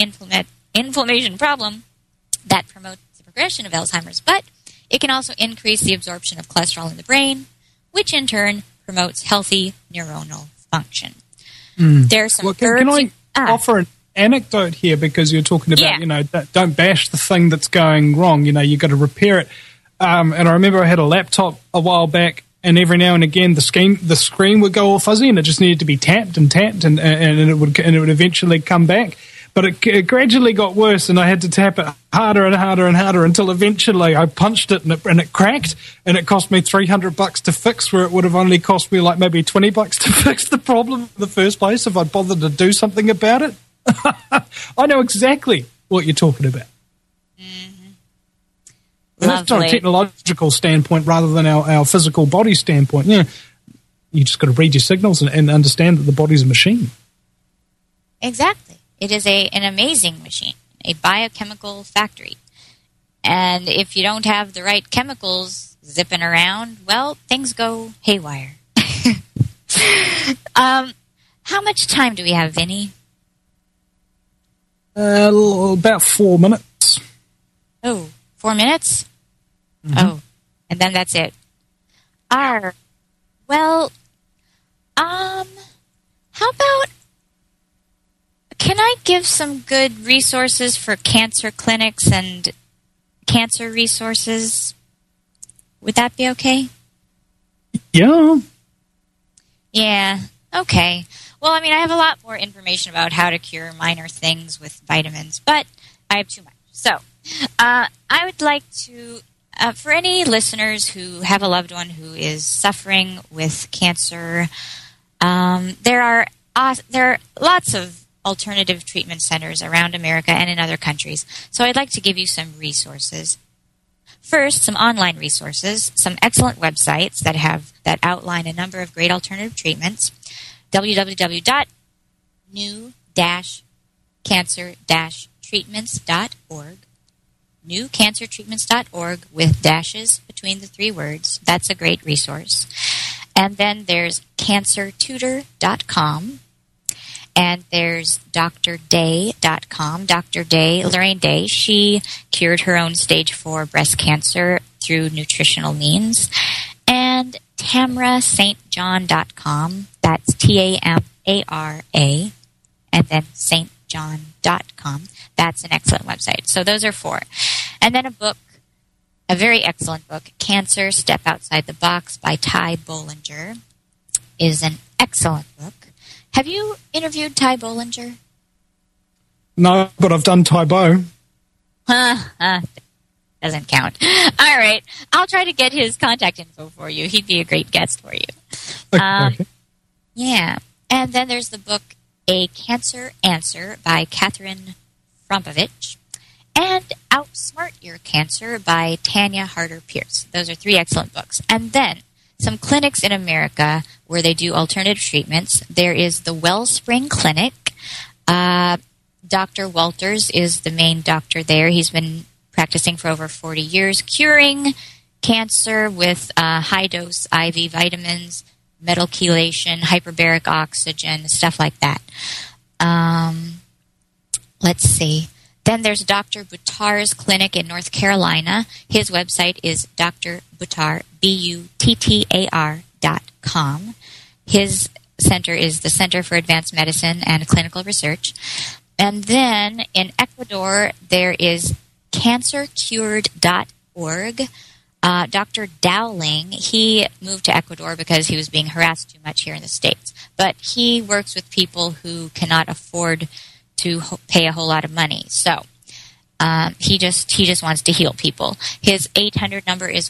inflammation problem that promotes the progression of Alzheimer's, but it can also increase the absorption of cholesterol in the brain, which in turn promotes healthy neuronal function. There's some can I offer an anecdote here, because you're talking about, don't bash the thing that's going wrong. You've got to repair it. And I remember I had a laptop a while back, and every now and again the screen would go all fuzzy, and it just needed to be tapped, and it would eventually come back. But it gradually got worse, and I had to tap it harder and harder and harder until eventually I punched it and it cracked, and it cost me $300 to fix, where it would have only cost me like maybe $20 to fix the problem in the first place if I'd bothered to do something about it. I know exactly what you're talking about. That's from a technological standpoint rather than our physical body standpoint. Yeah, you just got to read your signals and understand that the body's a machine. Exactly. It is an amazing machine, a biochemical factory. And if you don't have the right chemicals zipping around, well, things go haywire. How much time do we have, Vinny? About 4 minutes. Oh, 4 minutes? Mm-hmm. Oh, and then that's it. Well, how about, can I give some good resources for cancer clinics and cancer resources? Would that be okay? Yeah. Yeah, okay. Well, I mean, I have a lot more information about how to cure minor things with vitamins, but I have too much. So, I would like to, for any listeners who have a loved one who is suffering with cancer, there are lots of alternative treatment centers around America and in other countries. So I'd like to give you some resources. First, some online resources, some excellent websites that outline a number of great alternative treatments. new-cancer-treatments.org. newcancertreatments.org with dashes between the three words. That's a great resource. And then there's cancertutor.com. And there's drday.com. Dr. Day, Lorraine Day, she cured her own stage 4 breast cancer through nutritional means. And TamaraSt.John.com. That's Tamara, and then stjohn.com. That's an excellent website. So those are 4. And then a book, a very excellent book, Cancer, Step Outside the Box by Ty Bollinger, is an excellent book. Have you interviewed Ty Bollinger? No, but I've done Tybo. Doesn't count. All right. I'll try to get his contact info for you. He'd be a great guest for you. Okay. Yeah. And then there's the book A Cancer Answer by Catherine Frompovich and Outsmart Your Cancer by Tanya Harder-Pierce. Those are 3 excellent books. And then some clinics in America where they do alternative treatments. There is the Wellspring Clinic. Dr. Walters is the main doctor there. He's been practicing for over 40 years, curing cancer with high-dose IV vitamins, metal chelation, hyperbaric oxygen, stuff like that. Let's see. Then there's Dr. Buttar's clinic in North Carolina. His website is drbuttar, BUTTAR.com. His center is the Center for Advanced Medicine and Clinical Research. And then in Ecuador, there is cancercured.org. Dr. Dowling, he moved to Ecuador because he was being harassed too much here in the States. But he works with people who cannot afford to pay a whole lot of money. So he just wants to heal people. His 800 number is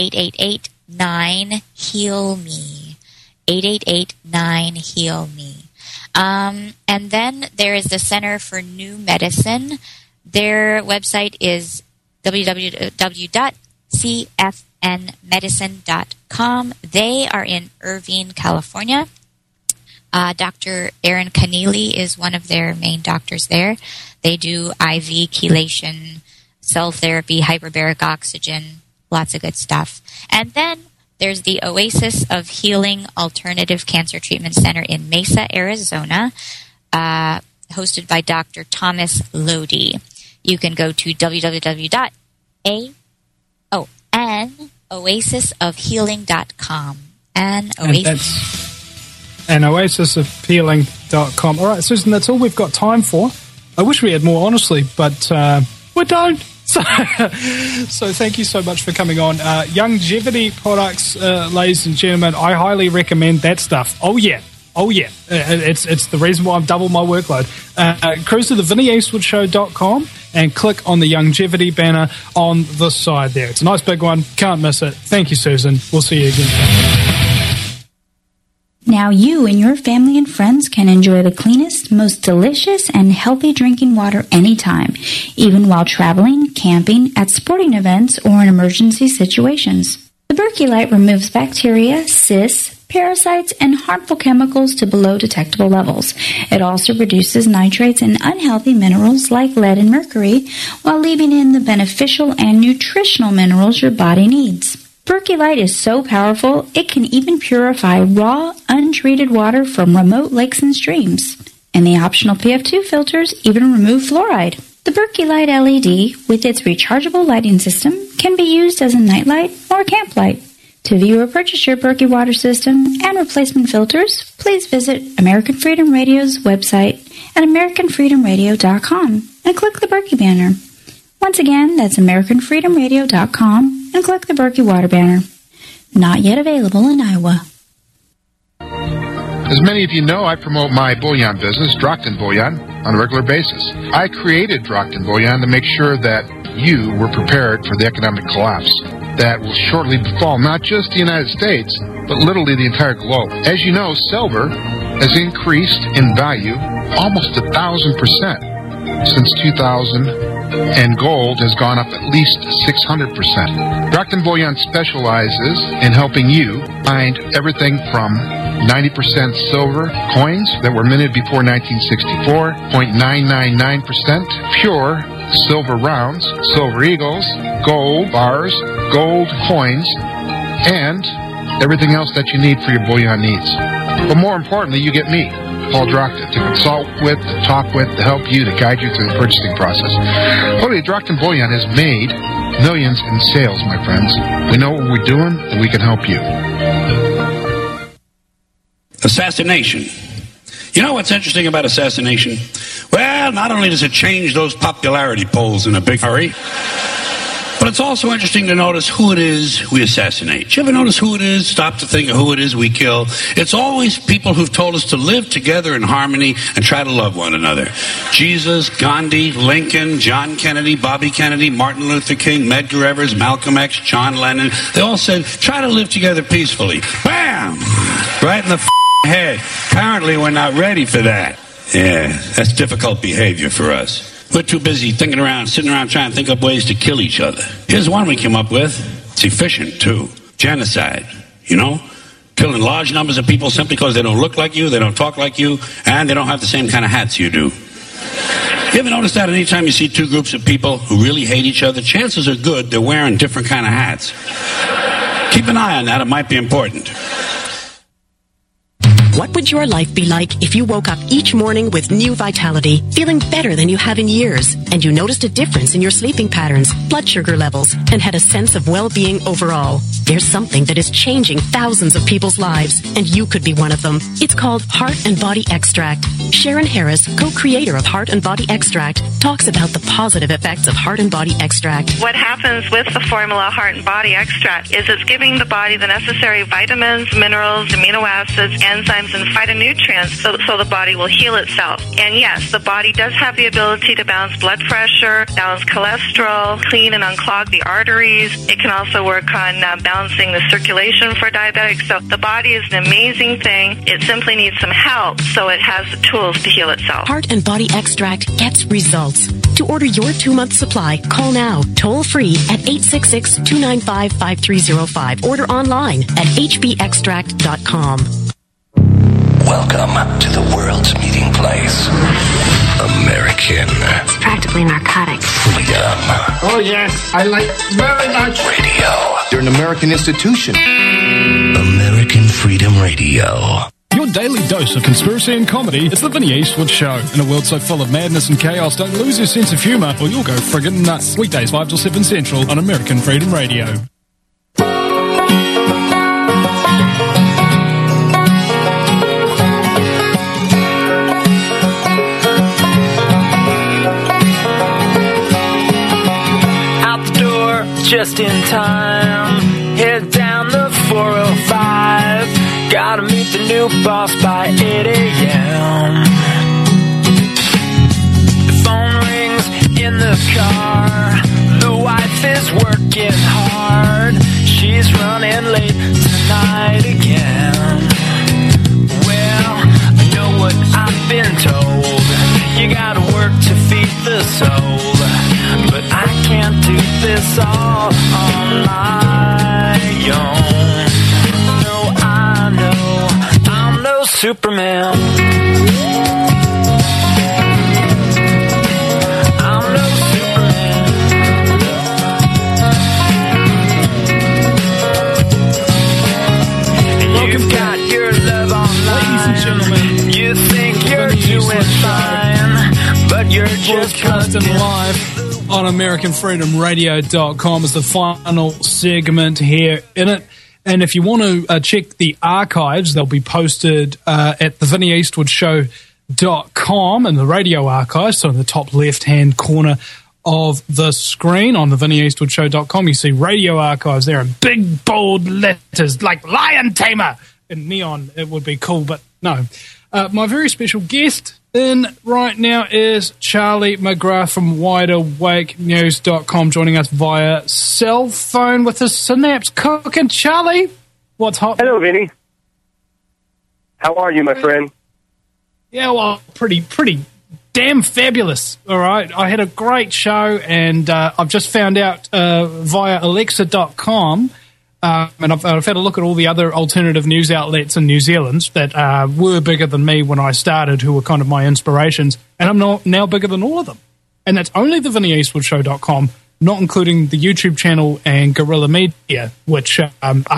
1-888-9-HEAL-ME. 888-9-HEAL-ME. And then there is the Center for New Medicine. Their website is www.cfnmedicine.com. They are in Irvine, California. Dr. Aaron Keneally is one of their main doctors there. They do IV chelation, cell therapy, hyperbaric oxygen, lots of good stuff. And then there's the Oasis of Healing Alternative Cancer Treatment Center in Mesa, Arizona, hosted by Dr. Thomas Lodi. You can go to www.oasisofhealing.com. And oasisofhealing.com. All right, Susan, that's all we've got time for. I wish we had more, honestly, but we don't. So thank you so much for coming on. Youngevity products, ladies and gentlemen, I highly recommend that stuff. Oh, yeah. It's the reason why I've doubled my workload. Cruise to the VinnyEastwoodShow.com and click on the Youngevity banner on the side there. It's a nice big one. Can't miss it. Thank you, Susan. We'll see you again. Now you and your family and friends can enjoy the cleanest, most delicious, and healthy drinking water anytime, even while traveling, camping, at sporting events, or in emergency situations. The Berkey Light removes bacteria, cysts, parasites, and harmful chemicals to below detectable levels. It also reduces nitrates and unhealthy minerals like lead and mercury, while leaving in the beneficial and nutritional minerals your body needs. Berkey Light is so powerful, it can even purify raw, untreated water from remote lakes and streams. And the optional PF2 filters even remove fluoride. The Berkey Light LED, with its rechargeable lighting system, can be used as a nightlight or camp light. To view or purchase your Berkey water system and replacement filters, please visit American Freedom Radio's website at AmericanFreedomRadio.com and click the Berkey banner. Once again, that's AmericanFreedomRadio.com and click the Berkey water banner. Not yet available in Iowa. As many of you know, I promote my bullion business, Drockton Bullion, on a regular basis. I created Drockton Bullion to make sure that you were prepared for the economic collapse that will shortly befall not just the United States, but literally the entire globe. As you know, silver has increased in value almost 1,000% since 2000, and gold has gone up at least 600%. Drockton Bullion specializes in helping you find everything from 90% silver coins that were minted before 1964, 0.999% pure silver rounds, silver eagles, gold bars, gold coins, and everything else that you need for your bullion needs. But more importantly, you get me, Paul Drockton, to consult with, to talk with, to help you, to guide you through the purchasing process. Literally, Drockton Bullion has made millions in sales, my friends. We know what we're doing, and we can help you. Assassination. You know what's interesting about assassination? Well, not only does it change those popularity polls in a big hurry, but it's also interesting to notice who it is we assassinate. You ever notice who it is? Stop to think of who it is we kill. It's always people who've told us to live together in harmony and try to love one another. Jesus, Gandhi, Lincoln, John Kennedy, Bobby Kennedy, Martin Luther King, Medgar Evers, Malcolm X, John Lennon. They all said, try to live together peacefully. Bam! Right in the head. Apparently we're not ready for that. Yeah, that's difficult behavior for us. We're too busy sitting around trying to think up ways to kill each other. Here's one we came up with. It's efficient, too. Genocide, you know? Killing large numbers of people simply because they don't look like you, they don't talk like you, and they don't have the same kind of hats you do. You ever notice that anytime you see two groups of people who really hate each other, chances are good they're wearing different kind of hats. Keep an eye on that. It might be important. What would your life be like if you woke up each morning with new vitality, feeling better than you have in years, and you noticed a difference in your sleeping patterns, blood sugar levels, and had a sense of well-being overall? There's something that is changing thousands of people's lives, and you could be one of them. It's called Heart and Body Extract. Sharon Harris, co-creator of Heart and Body Extract, talks about the positive effects of Heart and Body Extract. What happens with the formula Heart and Body Extract is it's giving the body the necessary vitamins, minerals, amino acids, enzymes, and phytonutrients so the body will heal itself. And yes, the body does have the ability to balance blood pressure, balance cholesterol, clean and unclog the arteries. It can also work on balancing the circulation for diabetics. So the body is an amazing thing. It simply needs some help so it has the tools to heal itself. Heart and Body Extract gets results. To order your 2-month supply, call now, toll free at 866-295-5305. Order online at hbextract.com. Welcome to the world's meeting place. American. It's practically narcotic. Freedom. Oh, yes. I like very much. Radio. You're an American institution. American Freedom Radio. Your daily dose of conspiracy and comedy. It's the Vinny Eastwood Show. In a world so full of madness and chaos, don't lose your sense of humour or you'll go friggin' nuts. Weekdays 5 till 7 Central on American Freedom Radio. Just in time, head down the 405. Gotta meet the new boss by 8 a.m. The phone rings in the car. The wife is working hard. She's running late tonight again. Well, I know what I've been told. You gotta work to feed the soul. But I can't do this all on my own. No, I know I'm no Superman. I'm no Superman. gentlemen, you think you're doing fine, but you're just broadcasting live on AmericanFreedomRadio.com is the final segment here in it. And if you want to check the archives, they'll be posted at theVinnyEastwoodShow.com in the radio archives, so in the top left-hand corner of the screen on theVinnyEastwoodShow.com. You see radio archives there in big, bold letters like Lion Tamer in neon. It would be cool, but no. My very special guest in right now is Charlie McGrath from WideAwakeNews.com, joining us via cell phone with his synapse cooking. Charlie, what's hot? Hello, Vinny. How are you, my friend? Yeah, well, pretty damn fabulous. All right, I had a great show, and I've just found out via Alexa.com. And I've had a look at all the other alternative news outlets in New Zealand that were bigger than me when I started, who were kind of my inspirations, and I'm now bigger than all of them. And that's only the VinnyEastwoodShow.com, not including the YouTube channel and Guerrilla Media, which the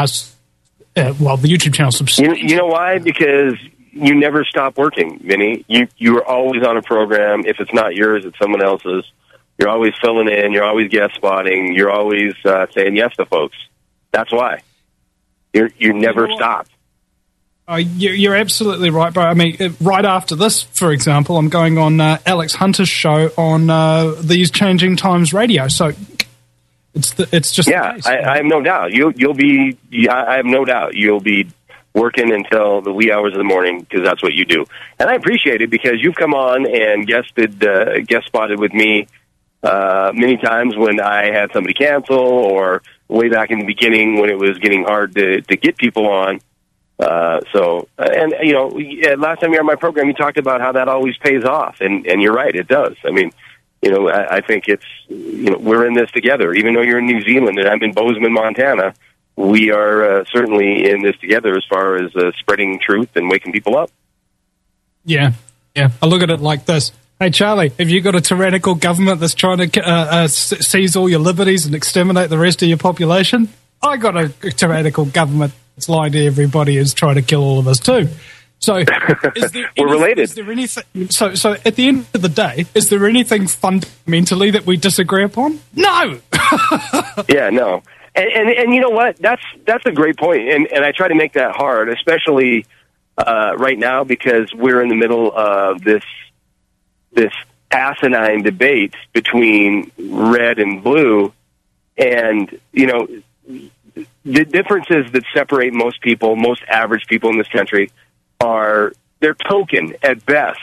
YouTube channel subscribes. You know why? Because you never stop working, Vinny. You are always on a program. If it's not yours, it's someone else's. You're always filling in. You're always guest spotting. You're always saying yes to folks. That's why. You never stop. You're absolutely right, bro. I mean, right after this, for example, I'm going on Alex Hunter's show on These Changing Times Radio. So it's just yeah. I have no doubt you'll be. I have no doubt you'll be working until the wee hours of the morning, because that's what you do. And I appreciate it, because you've come on and guest spotted with me many times when I had somebody cancel, or way back in the beginning when it was getting hard to get people on. Last time you were on my program, you talked about how that always pays off, and you're right, it does. I mean, I think it's, we're in this together. Even though you're in New Zealand and I'm in Bozeman, Montana, we are certainly in this together as far as spreading truth and waking people up. Yeah. I look at it like this. Hey, Charlie, have you got a tyrannical government that's trying to seize all your liberties and exterminate the rest of your population? I got a tyrannical government that's lying to everybody, is trying to kill all of us too. So, we're related. Is there anything? So at the end of the day, is there anything fundamentally that we disagree upon? No. Yeah, no. And you know what? That's a great point, and I try to make that hard, especially right now, because we're in the middle of this asinine debate between red and blue, and the differences that separate most average people in this country they're token at best,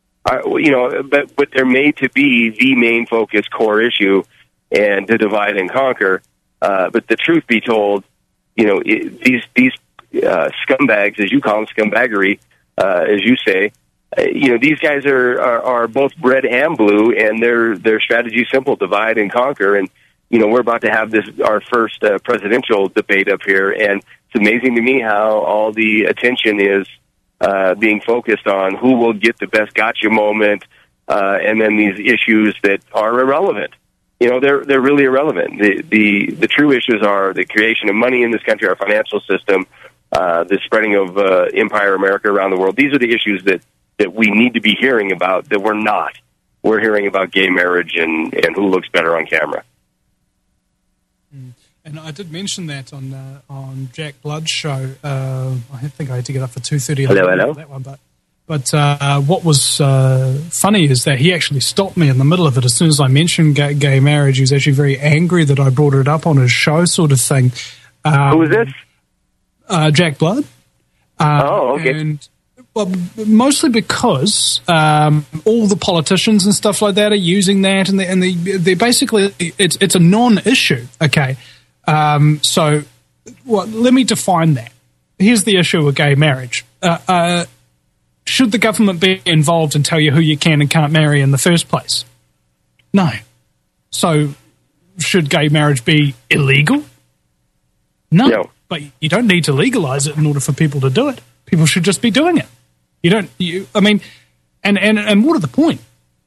but they're made to be the main focus, core issue, and to divide and conquer. But the truth be told, these scumbags, as you call them, scumbaggery, as you say. These guys are both red and blue, and their strategy is simple: divide and conquer. And we're about to have our first presidential debate up here, and it's amazing to me how all the attention is being focused on who will get the best gotcha moment, and then these issues that are irrelevant. They're really irrelevant. The true issues are the creation of money in this country, our financial system, the spreading of Empire America around the world. These are the issues that we need to be hearing about, that we're not. We're hearing about gay marriage and who looks better on camera. And I did mention that on Jack Blood's show. I think I had to get up for 2:30. Hello. That one, but what was funny is that he actually stopped me in the middle of it as soon as I mentioned gay marriage. He was actually very angry that I brought it up on his show, sort of thing. Who was this? Jack Blood. Okay. And well, mostly because all the politicians and stuff like that are using that, and they basically it's a non-issue. Okay, so let me define that. Here's the issue with gay marriage. Should the government be involved and tell you who you can and can't marry in the first place? No. So should gay marriage be illegal? No. But you don't need to legalize it in order for people to do it. People should just be doing it. And more to the point,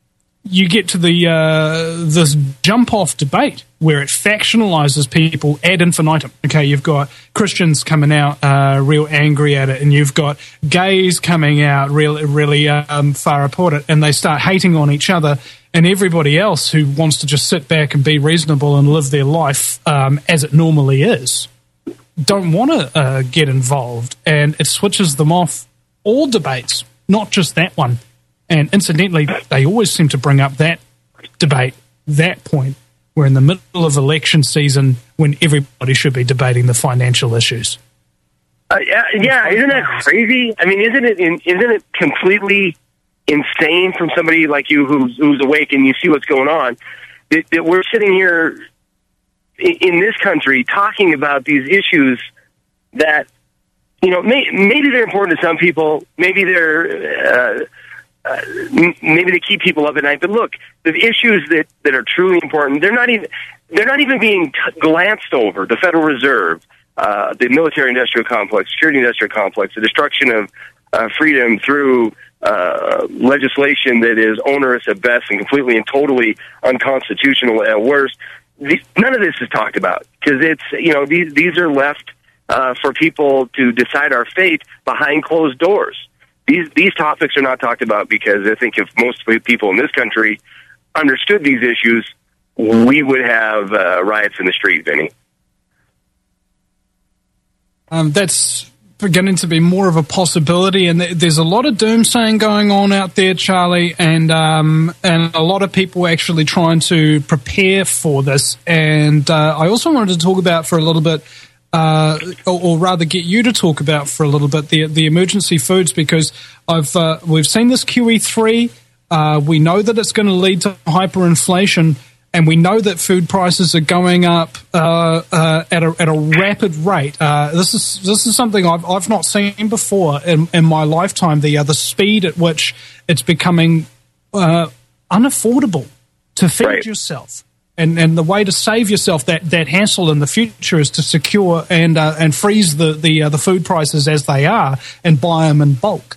you get to the this jump-off debate where it factionalizes people ad infinitum. Okay, you've got Christians coming out real angry at it, and you've got gays coming out really far apart it, and they start hating on each other, and everybody else who wants to just sit back and be reasonable and live their life as it normally is don't want to get involved, and it switches them off all debates, not just that one. And incidentally, they always seem to bring up that debate, that point. We're in the middle of election season when everybody should be debating the financial issues. Yeah, isn't that crazy? I mean, isn't it completely insane from somebody like you who's awake and you see what's going on, that we're sitting here in this country talking about these issues that, you know, maybe they're important to some people, maybe they're maybe they keep people up at night. But look, the issues that are truly important, they're not even being glanced over. The Federal Reserve, the military-industrial complex, security-industrial complex, the destruction of freedom through legislation that is onerous at best and completely and totally unconstitutional at worst. None of this is talked about because it's, you know, these are left for people to decide our fate behind closed doors. These topics are not talked about because I think if most people in this country understood these issues, we would have riots in the street, Vinny. That's beginning to be more of a possibility, and there's a lot of doomsaying going on out there, Charlie, and a lot of people actually trying to prepare for this. And I also wanted to talk about for a little bit, or rather get you to talk about for a little bit the emergency foods, because we've seen this QE3. We know that it's going to lead to hyperinflation, and we know that food prices are going up at a rapid rate. This is something I've not seen before in my lifetime. The speed at which it's becoming unaffordable to feed yourself. And the way to save yourself that hassle in the future is to secure and freeze the food prices as they are and buy them in bulk.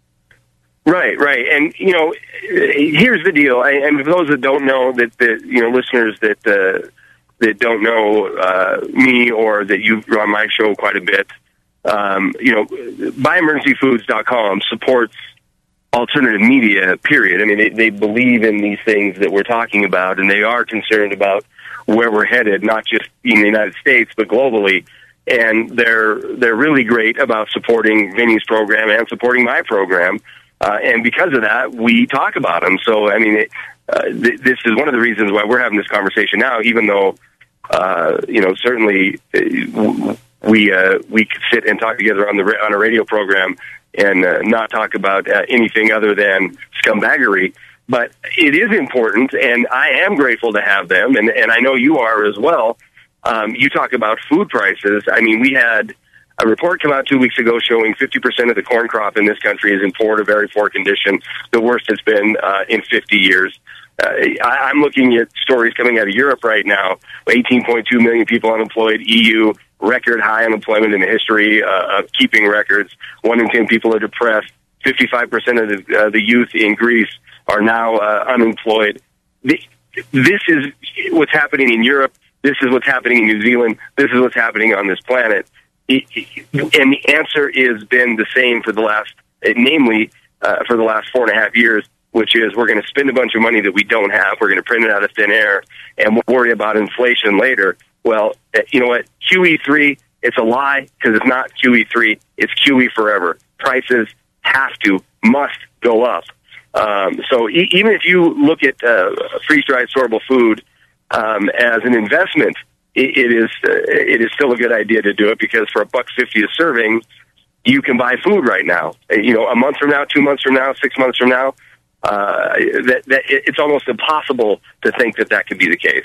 Right. And you know, here's the deal. And for those that don't know, that you know, listeners that don't know me or that you've on my show quite a bit, you know, BuyEmergencyFoods.com supports alternative media, period. I mean, they believe in these things that we're talking about, and they are concerned about where we're headed, not just in the United States, but globally. And they're really great about supporting Vinny's program and supporting my program. And because of that, we talk about them. So, I mean, this is one of the reasons why we're having this conversation now, even though, you know, certainly we could sit and talk together on a radio program and not talk about anything other than scumbaggery. But it is important, and I am grateful to have them, and I know you are as well. You talk about food prices. I mean, we had a report come out 2 weeks ago showing 50% of the corn crop in this country is in poor to very poor condition, the worst it's been in 50 years. I'm looking at stories coming out of Europe right now, 18.2 million people unemployed, EU, record high unemployment in the history of keeping records. 1 in 10 people are depressed. 55% of the youth in Greece are now unemployed. This is what's happening in Europe. This is what's happening in New Zealand. This is what's happening on this planet. And the answer has been the same for the last, namely, for the last 4.5 years, which is we're going to spend a bunch of money that we don't have. We're going to print it out of thin air, and we'll worry about inflation later. Well, you know what? QE3, it's a lie because it's not QE3. It's QE forever. Prices must go up. So even if you look at freeze-dried storable food as an investment, it is still a good idea to do it because for $1.50 a serving, you can buy food right now. You know, a month from now, 2 months from now, 6 months from now, it's almost impossible to think that could be the case.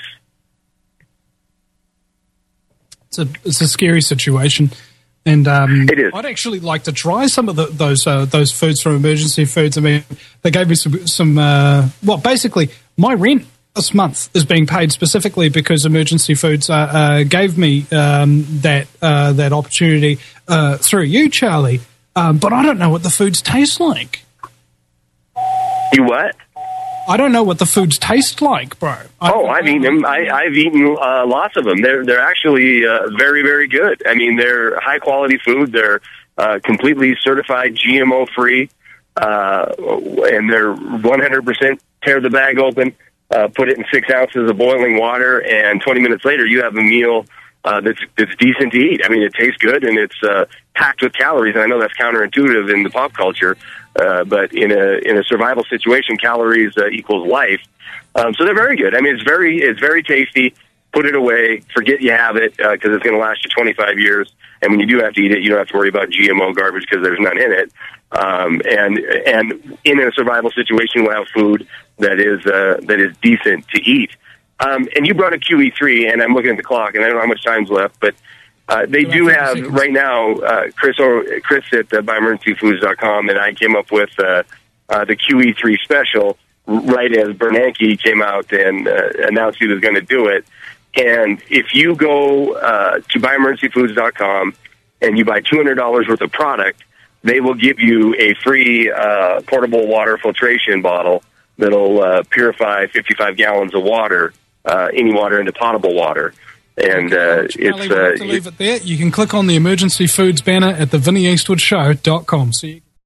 It's a scary situation, and it is. I'd actually like to try some of those foods from Emergency Foods. I mean, they gave me some well, basically, my rent this month is being paid specifically because Emergency Foods gave me that opportunity through you, Charlie. But I don't know what the foods taste like. You what? I don't know what the foods taste like, bro. I've eaten them. I've eaten lots of them. They're actually very, very good. I mean, they're high-quality food. They're completely certified GMO-free, and they're 100% tear the bag open, put it in 6 ounces of boiling water, and 20 minutes later you have a meal that's decent to eat. I mean, it tastes good, and it's packed with calories, and I know that's counterintuitive in the pop culture, but in a survival situation, calories equals life. So they're very good. I mean, it's very tasty. Put it away. Forget you have it because it's going to last you 25 years. And when you do have to eat it, you don't have to worry about GMO garbage because there's none in it. And in a survival situation, we'll have food that is decent to eat. And you brought a QE3, and I'm looking at the clock, and I don't know how much time's left, but they do have right now. Chris at bioemergencyfoods.com, and I came up with the QE3 special right as Bernanke came out and announced he was going to do it. And if you go to bioemergencyfoods.com and you buy $200 worth of product, they will give you a free portable water filtration bottle that'll purify 55 gallons of water, any water into potable water. And to leave it there. You can click on the emergency foods banner at thevinnieeastwoodshow.com. So you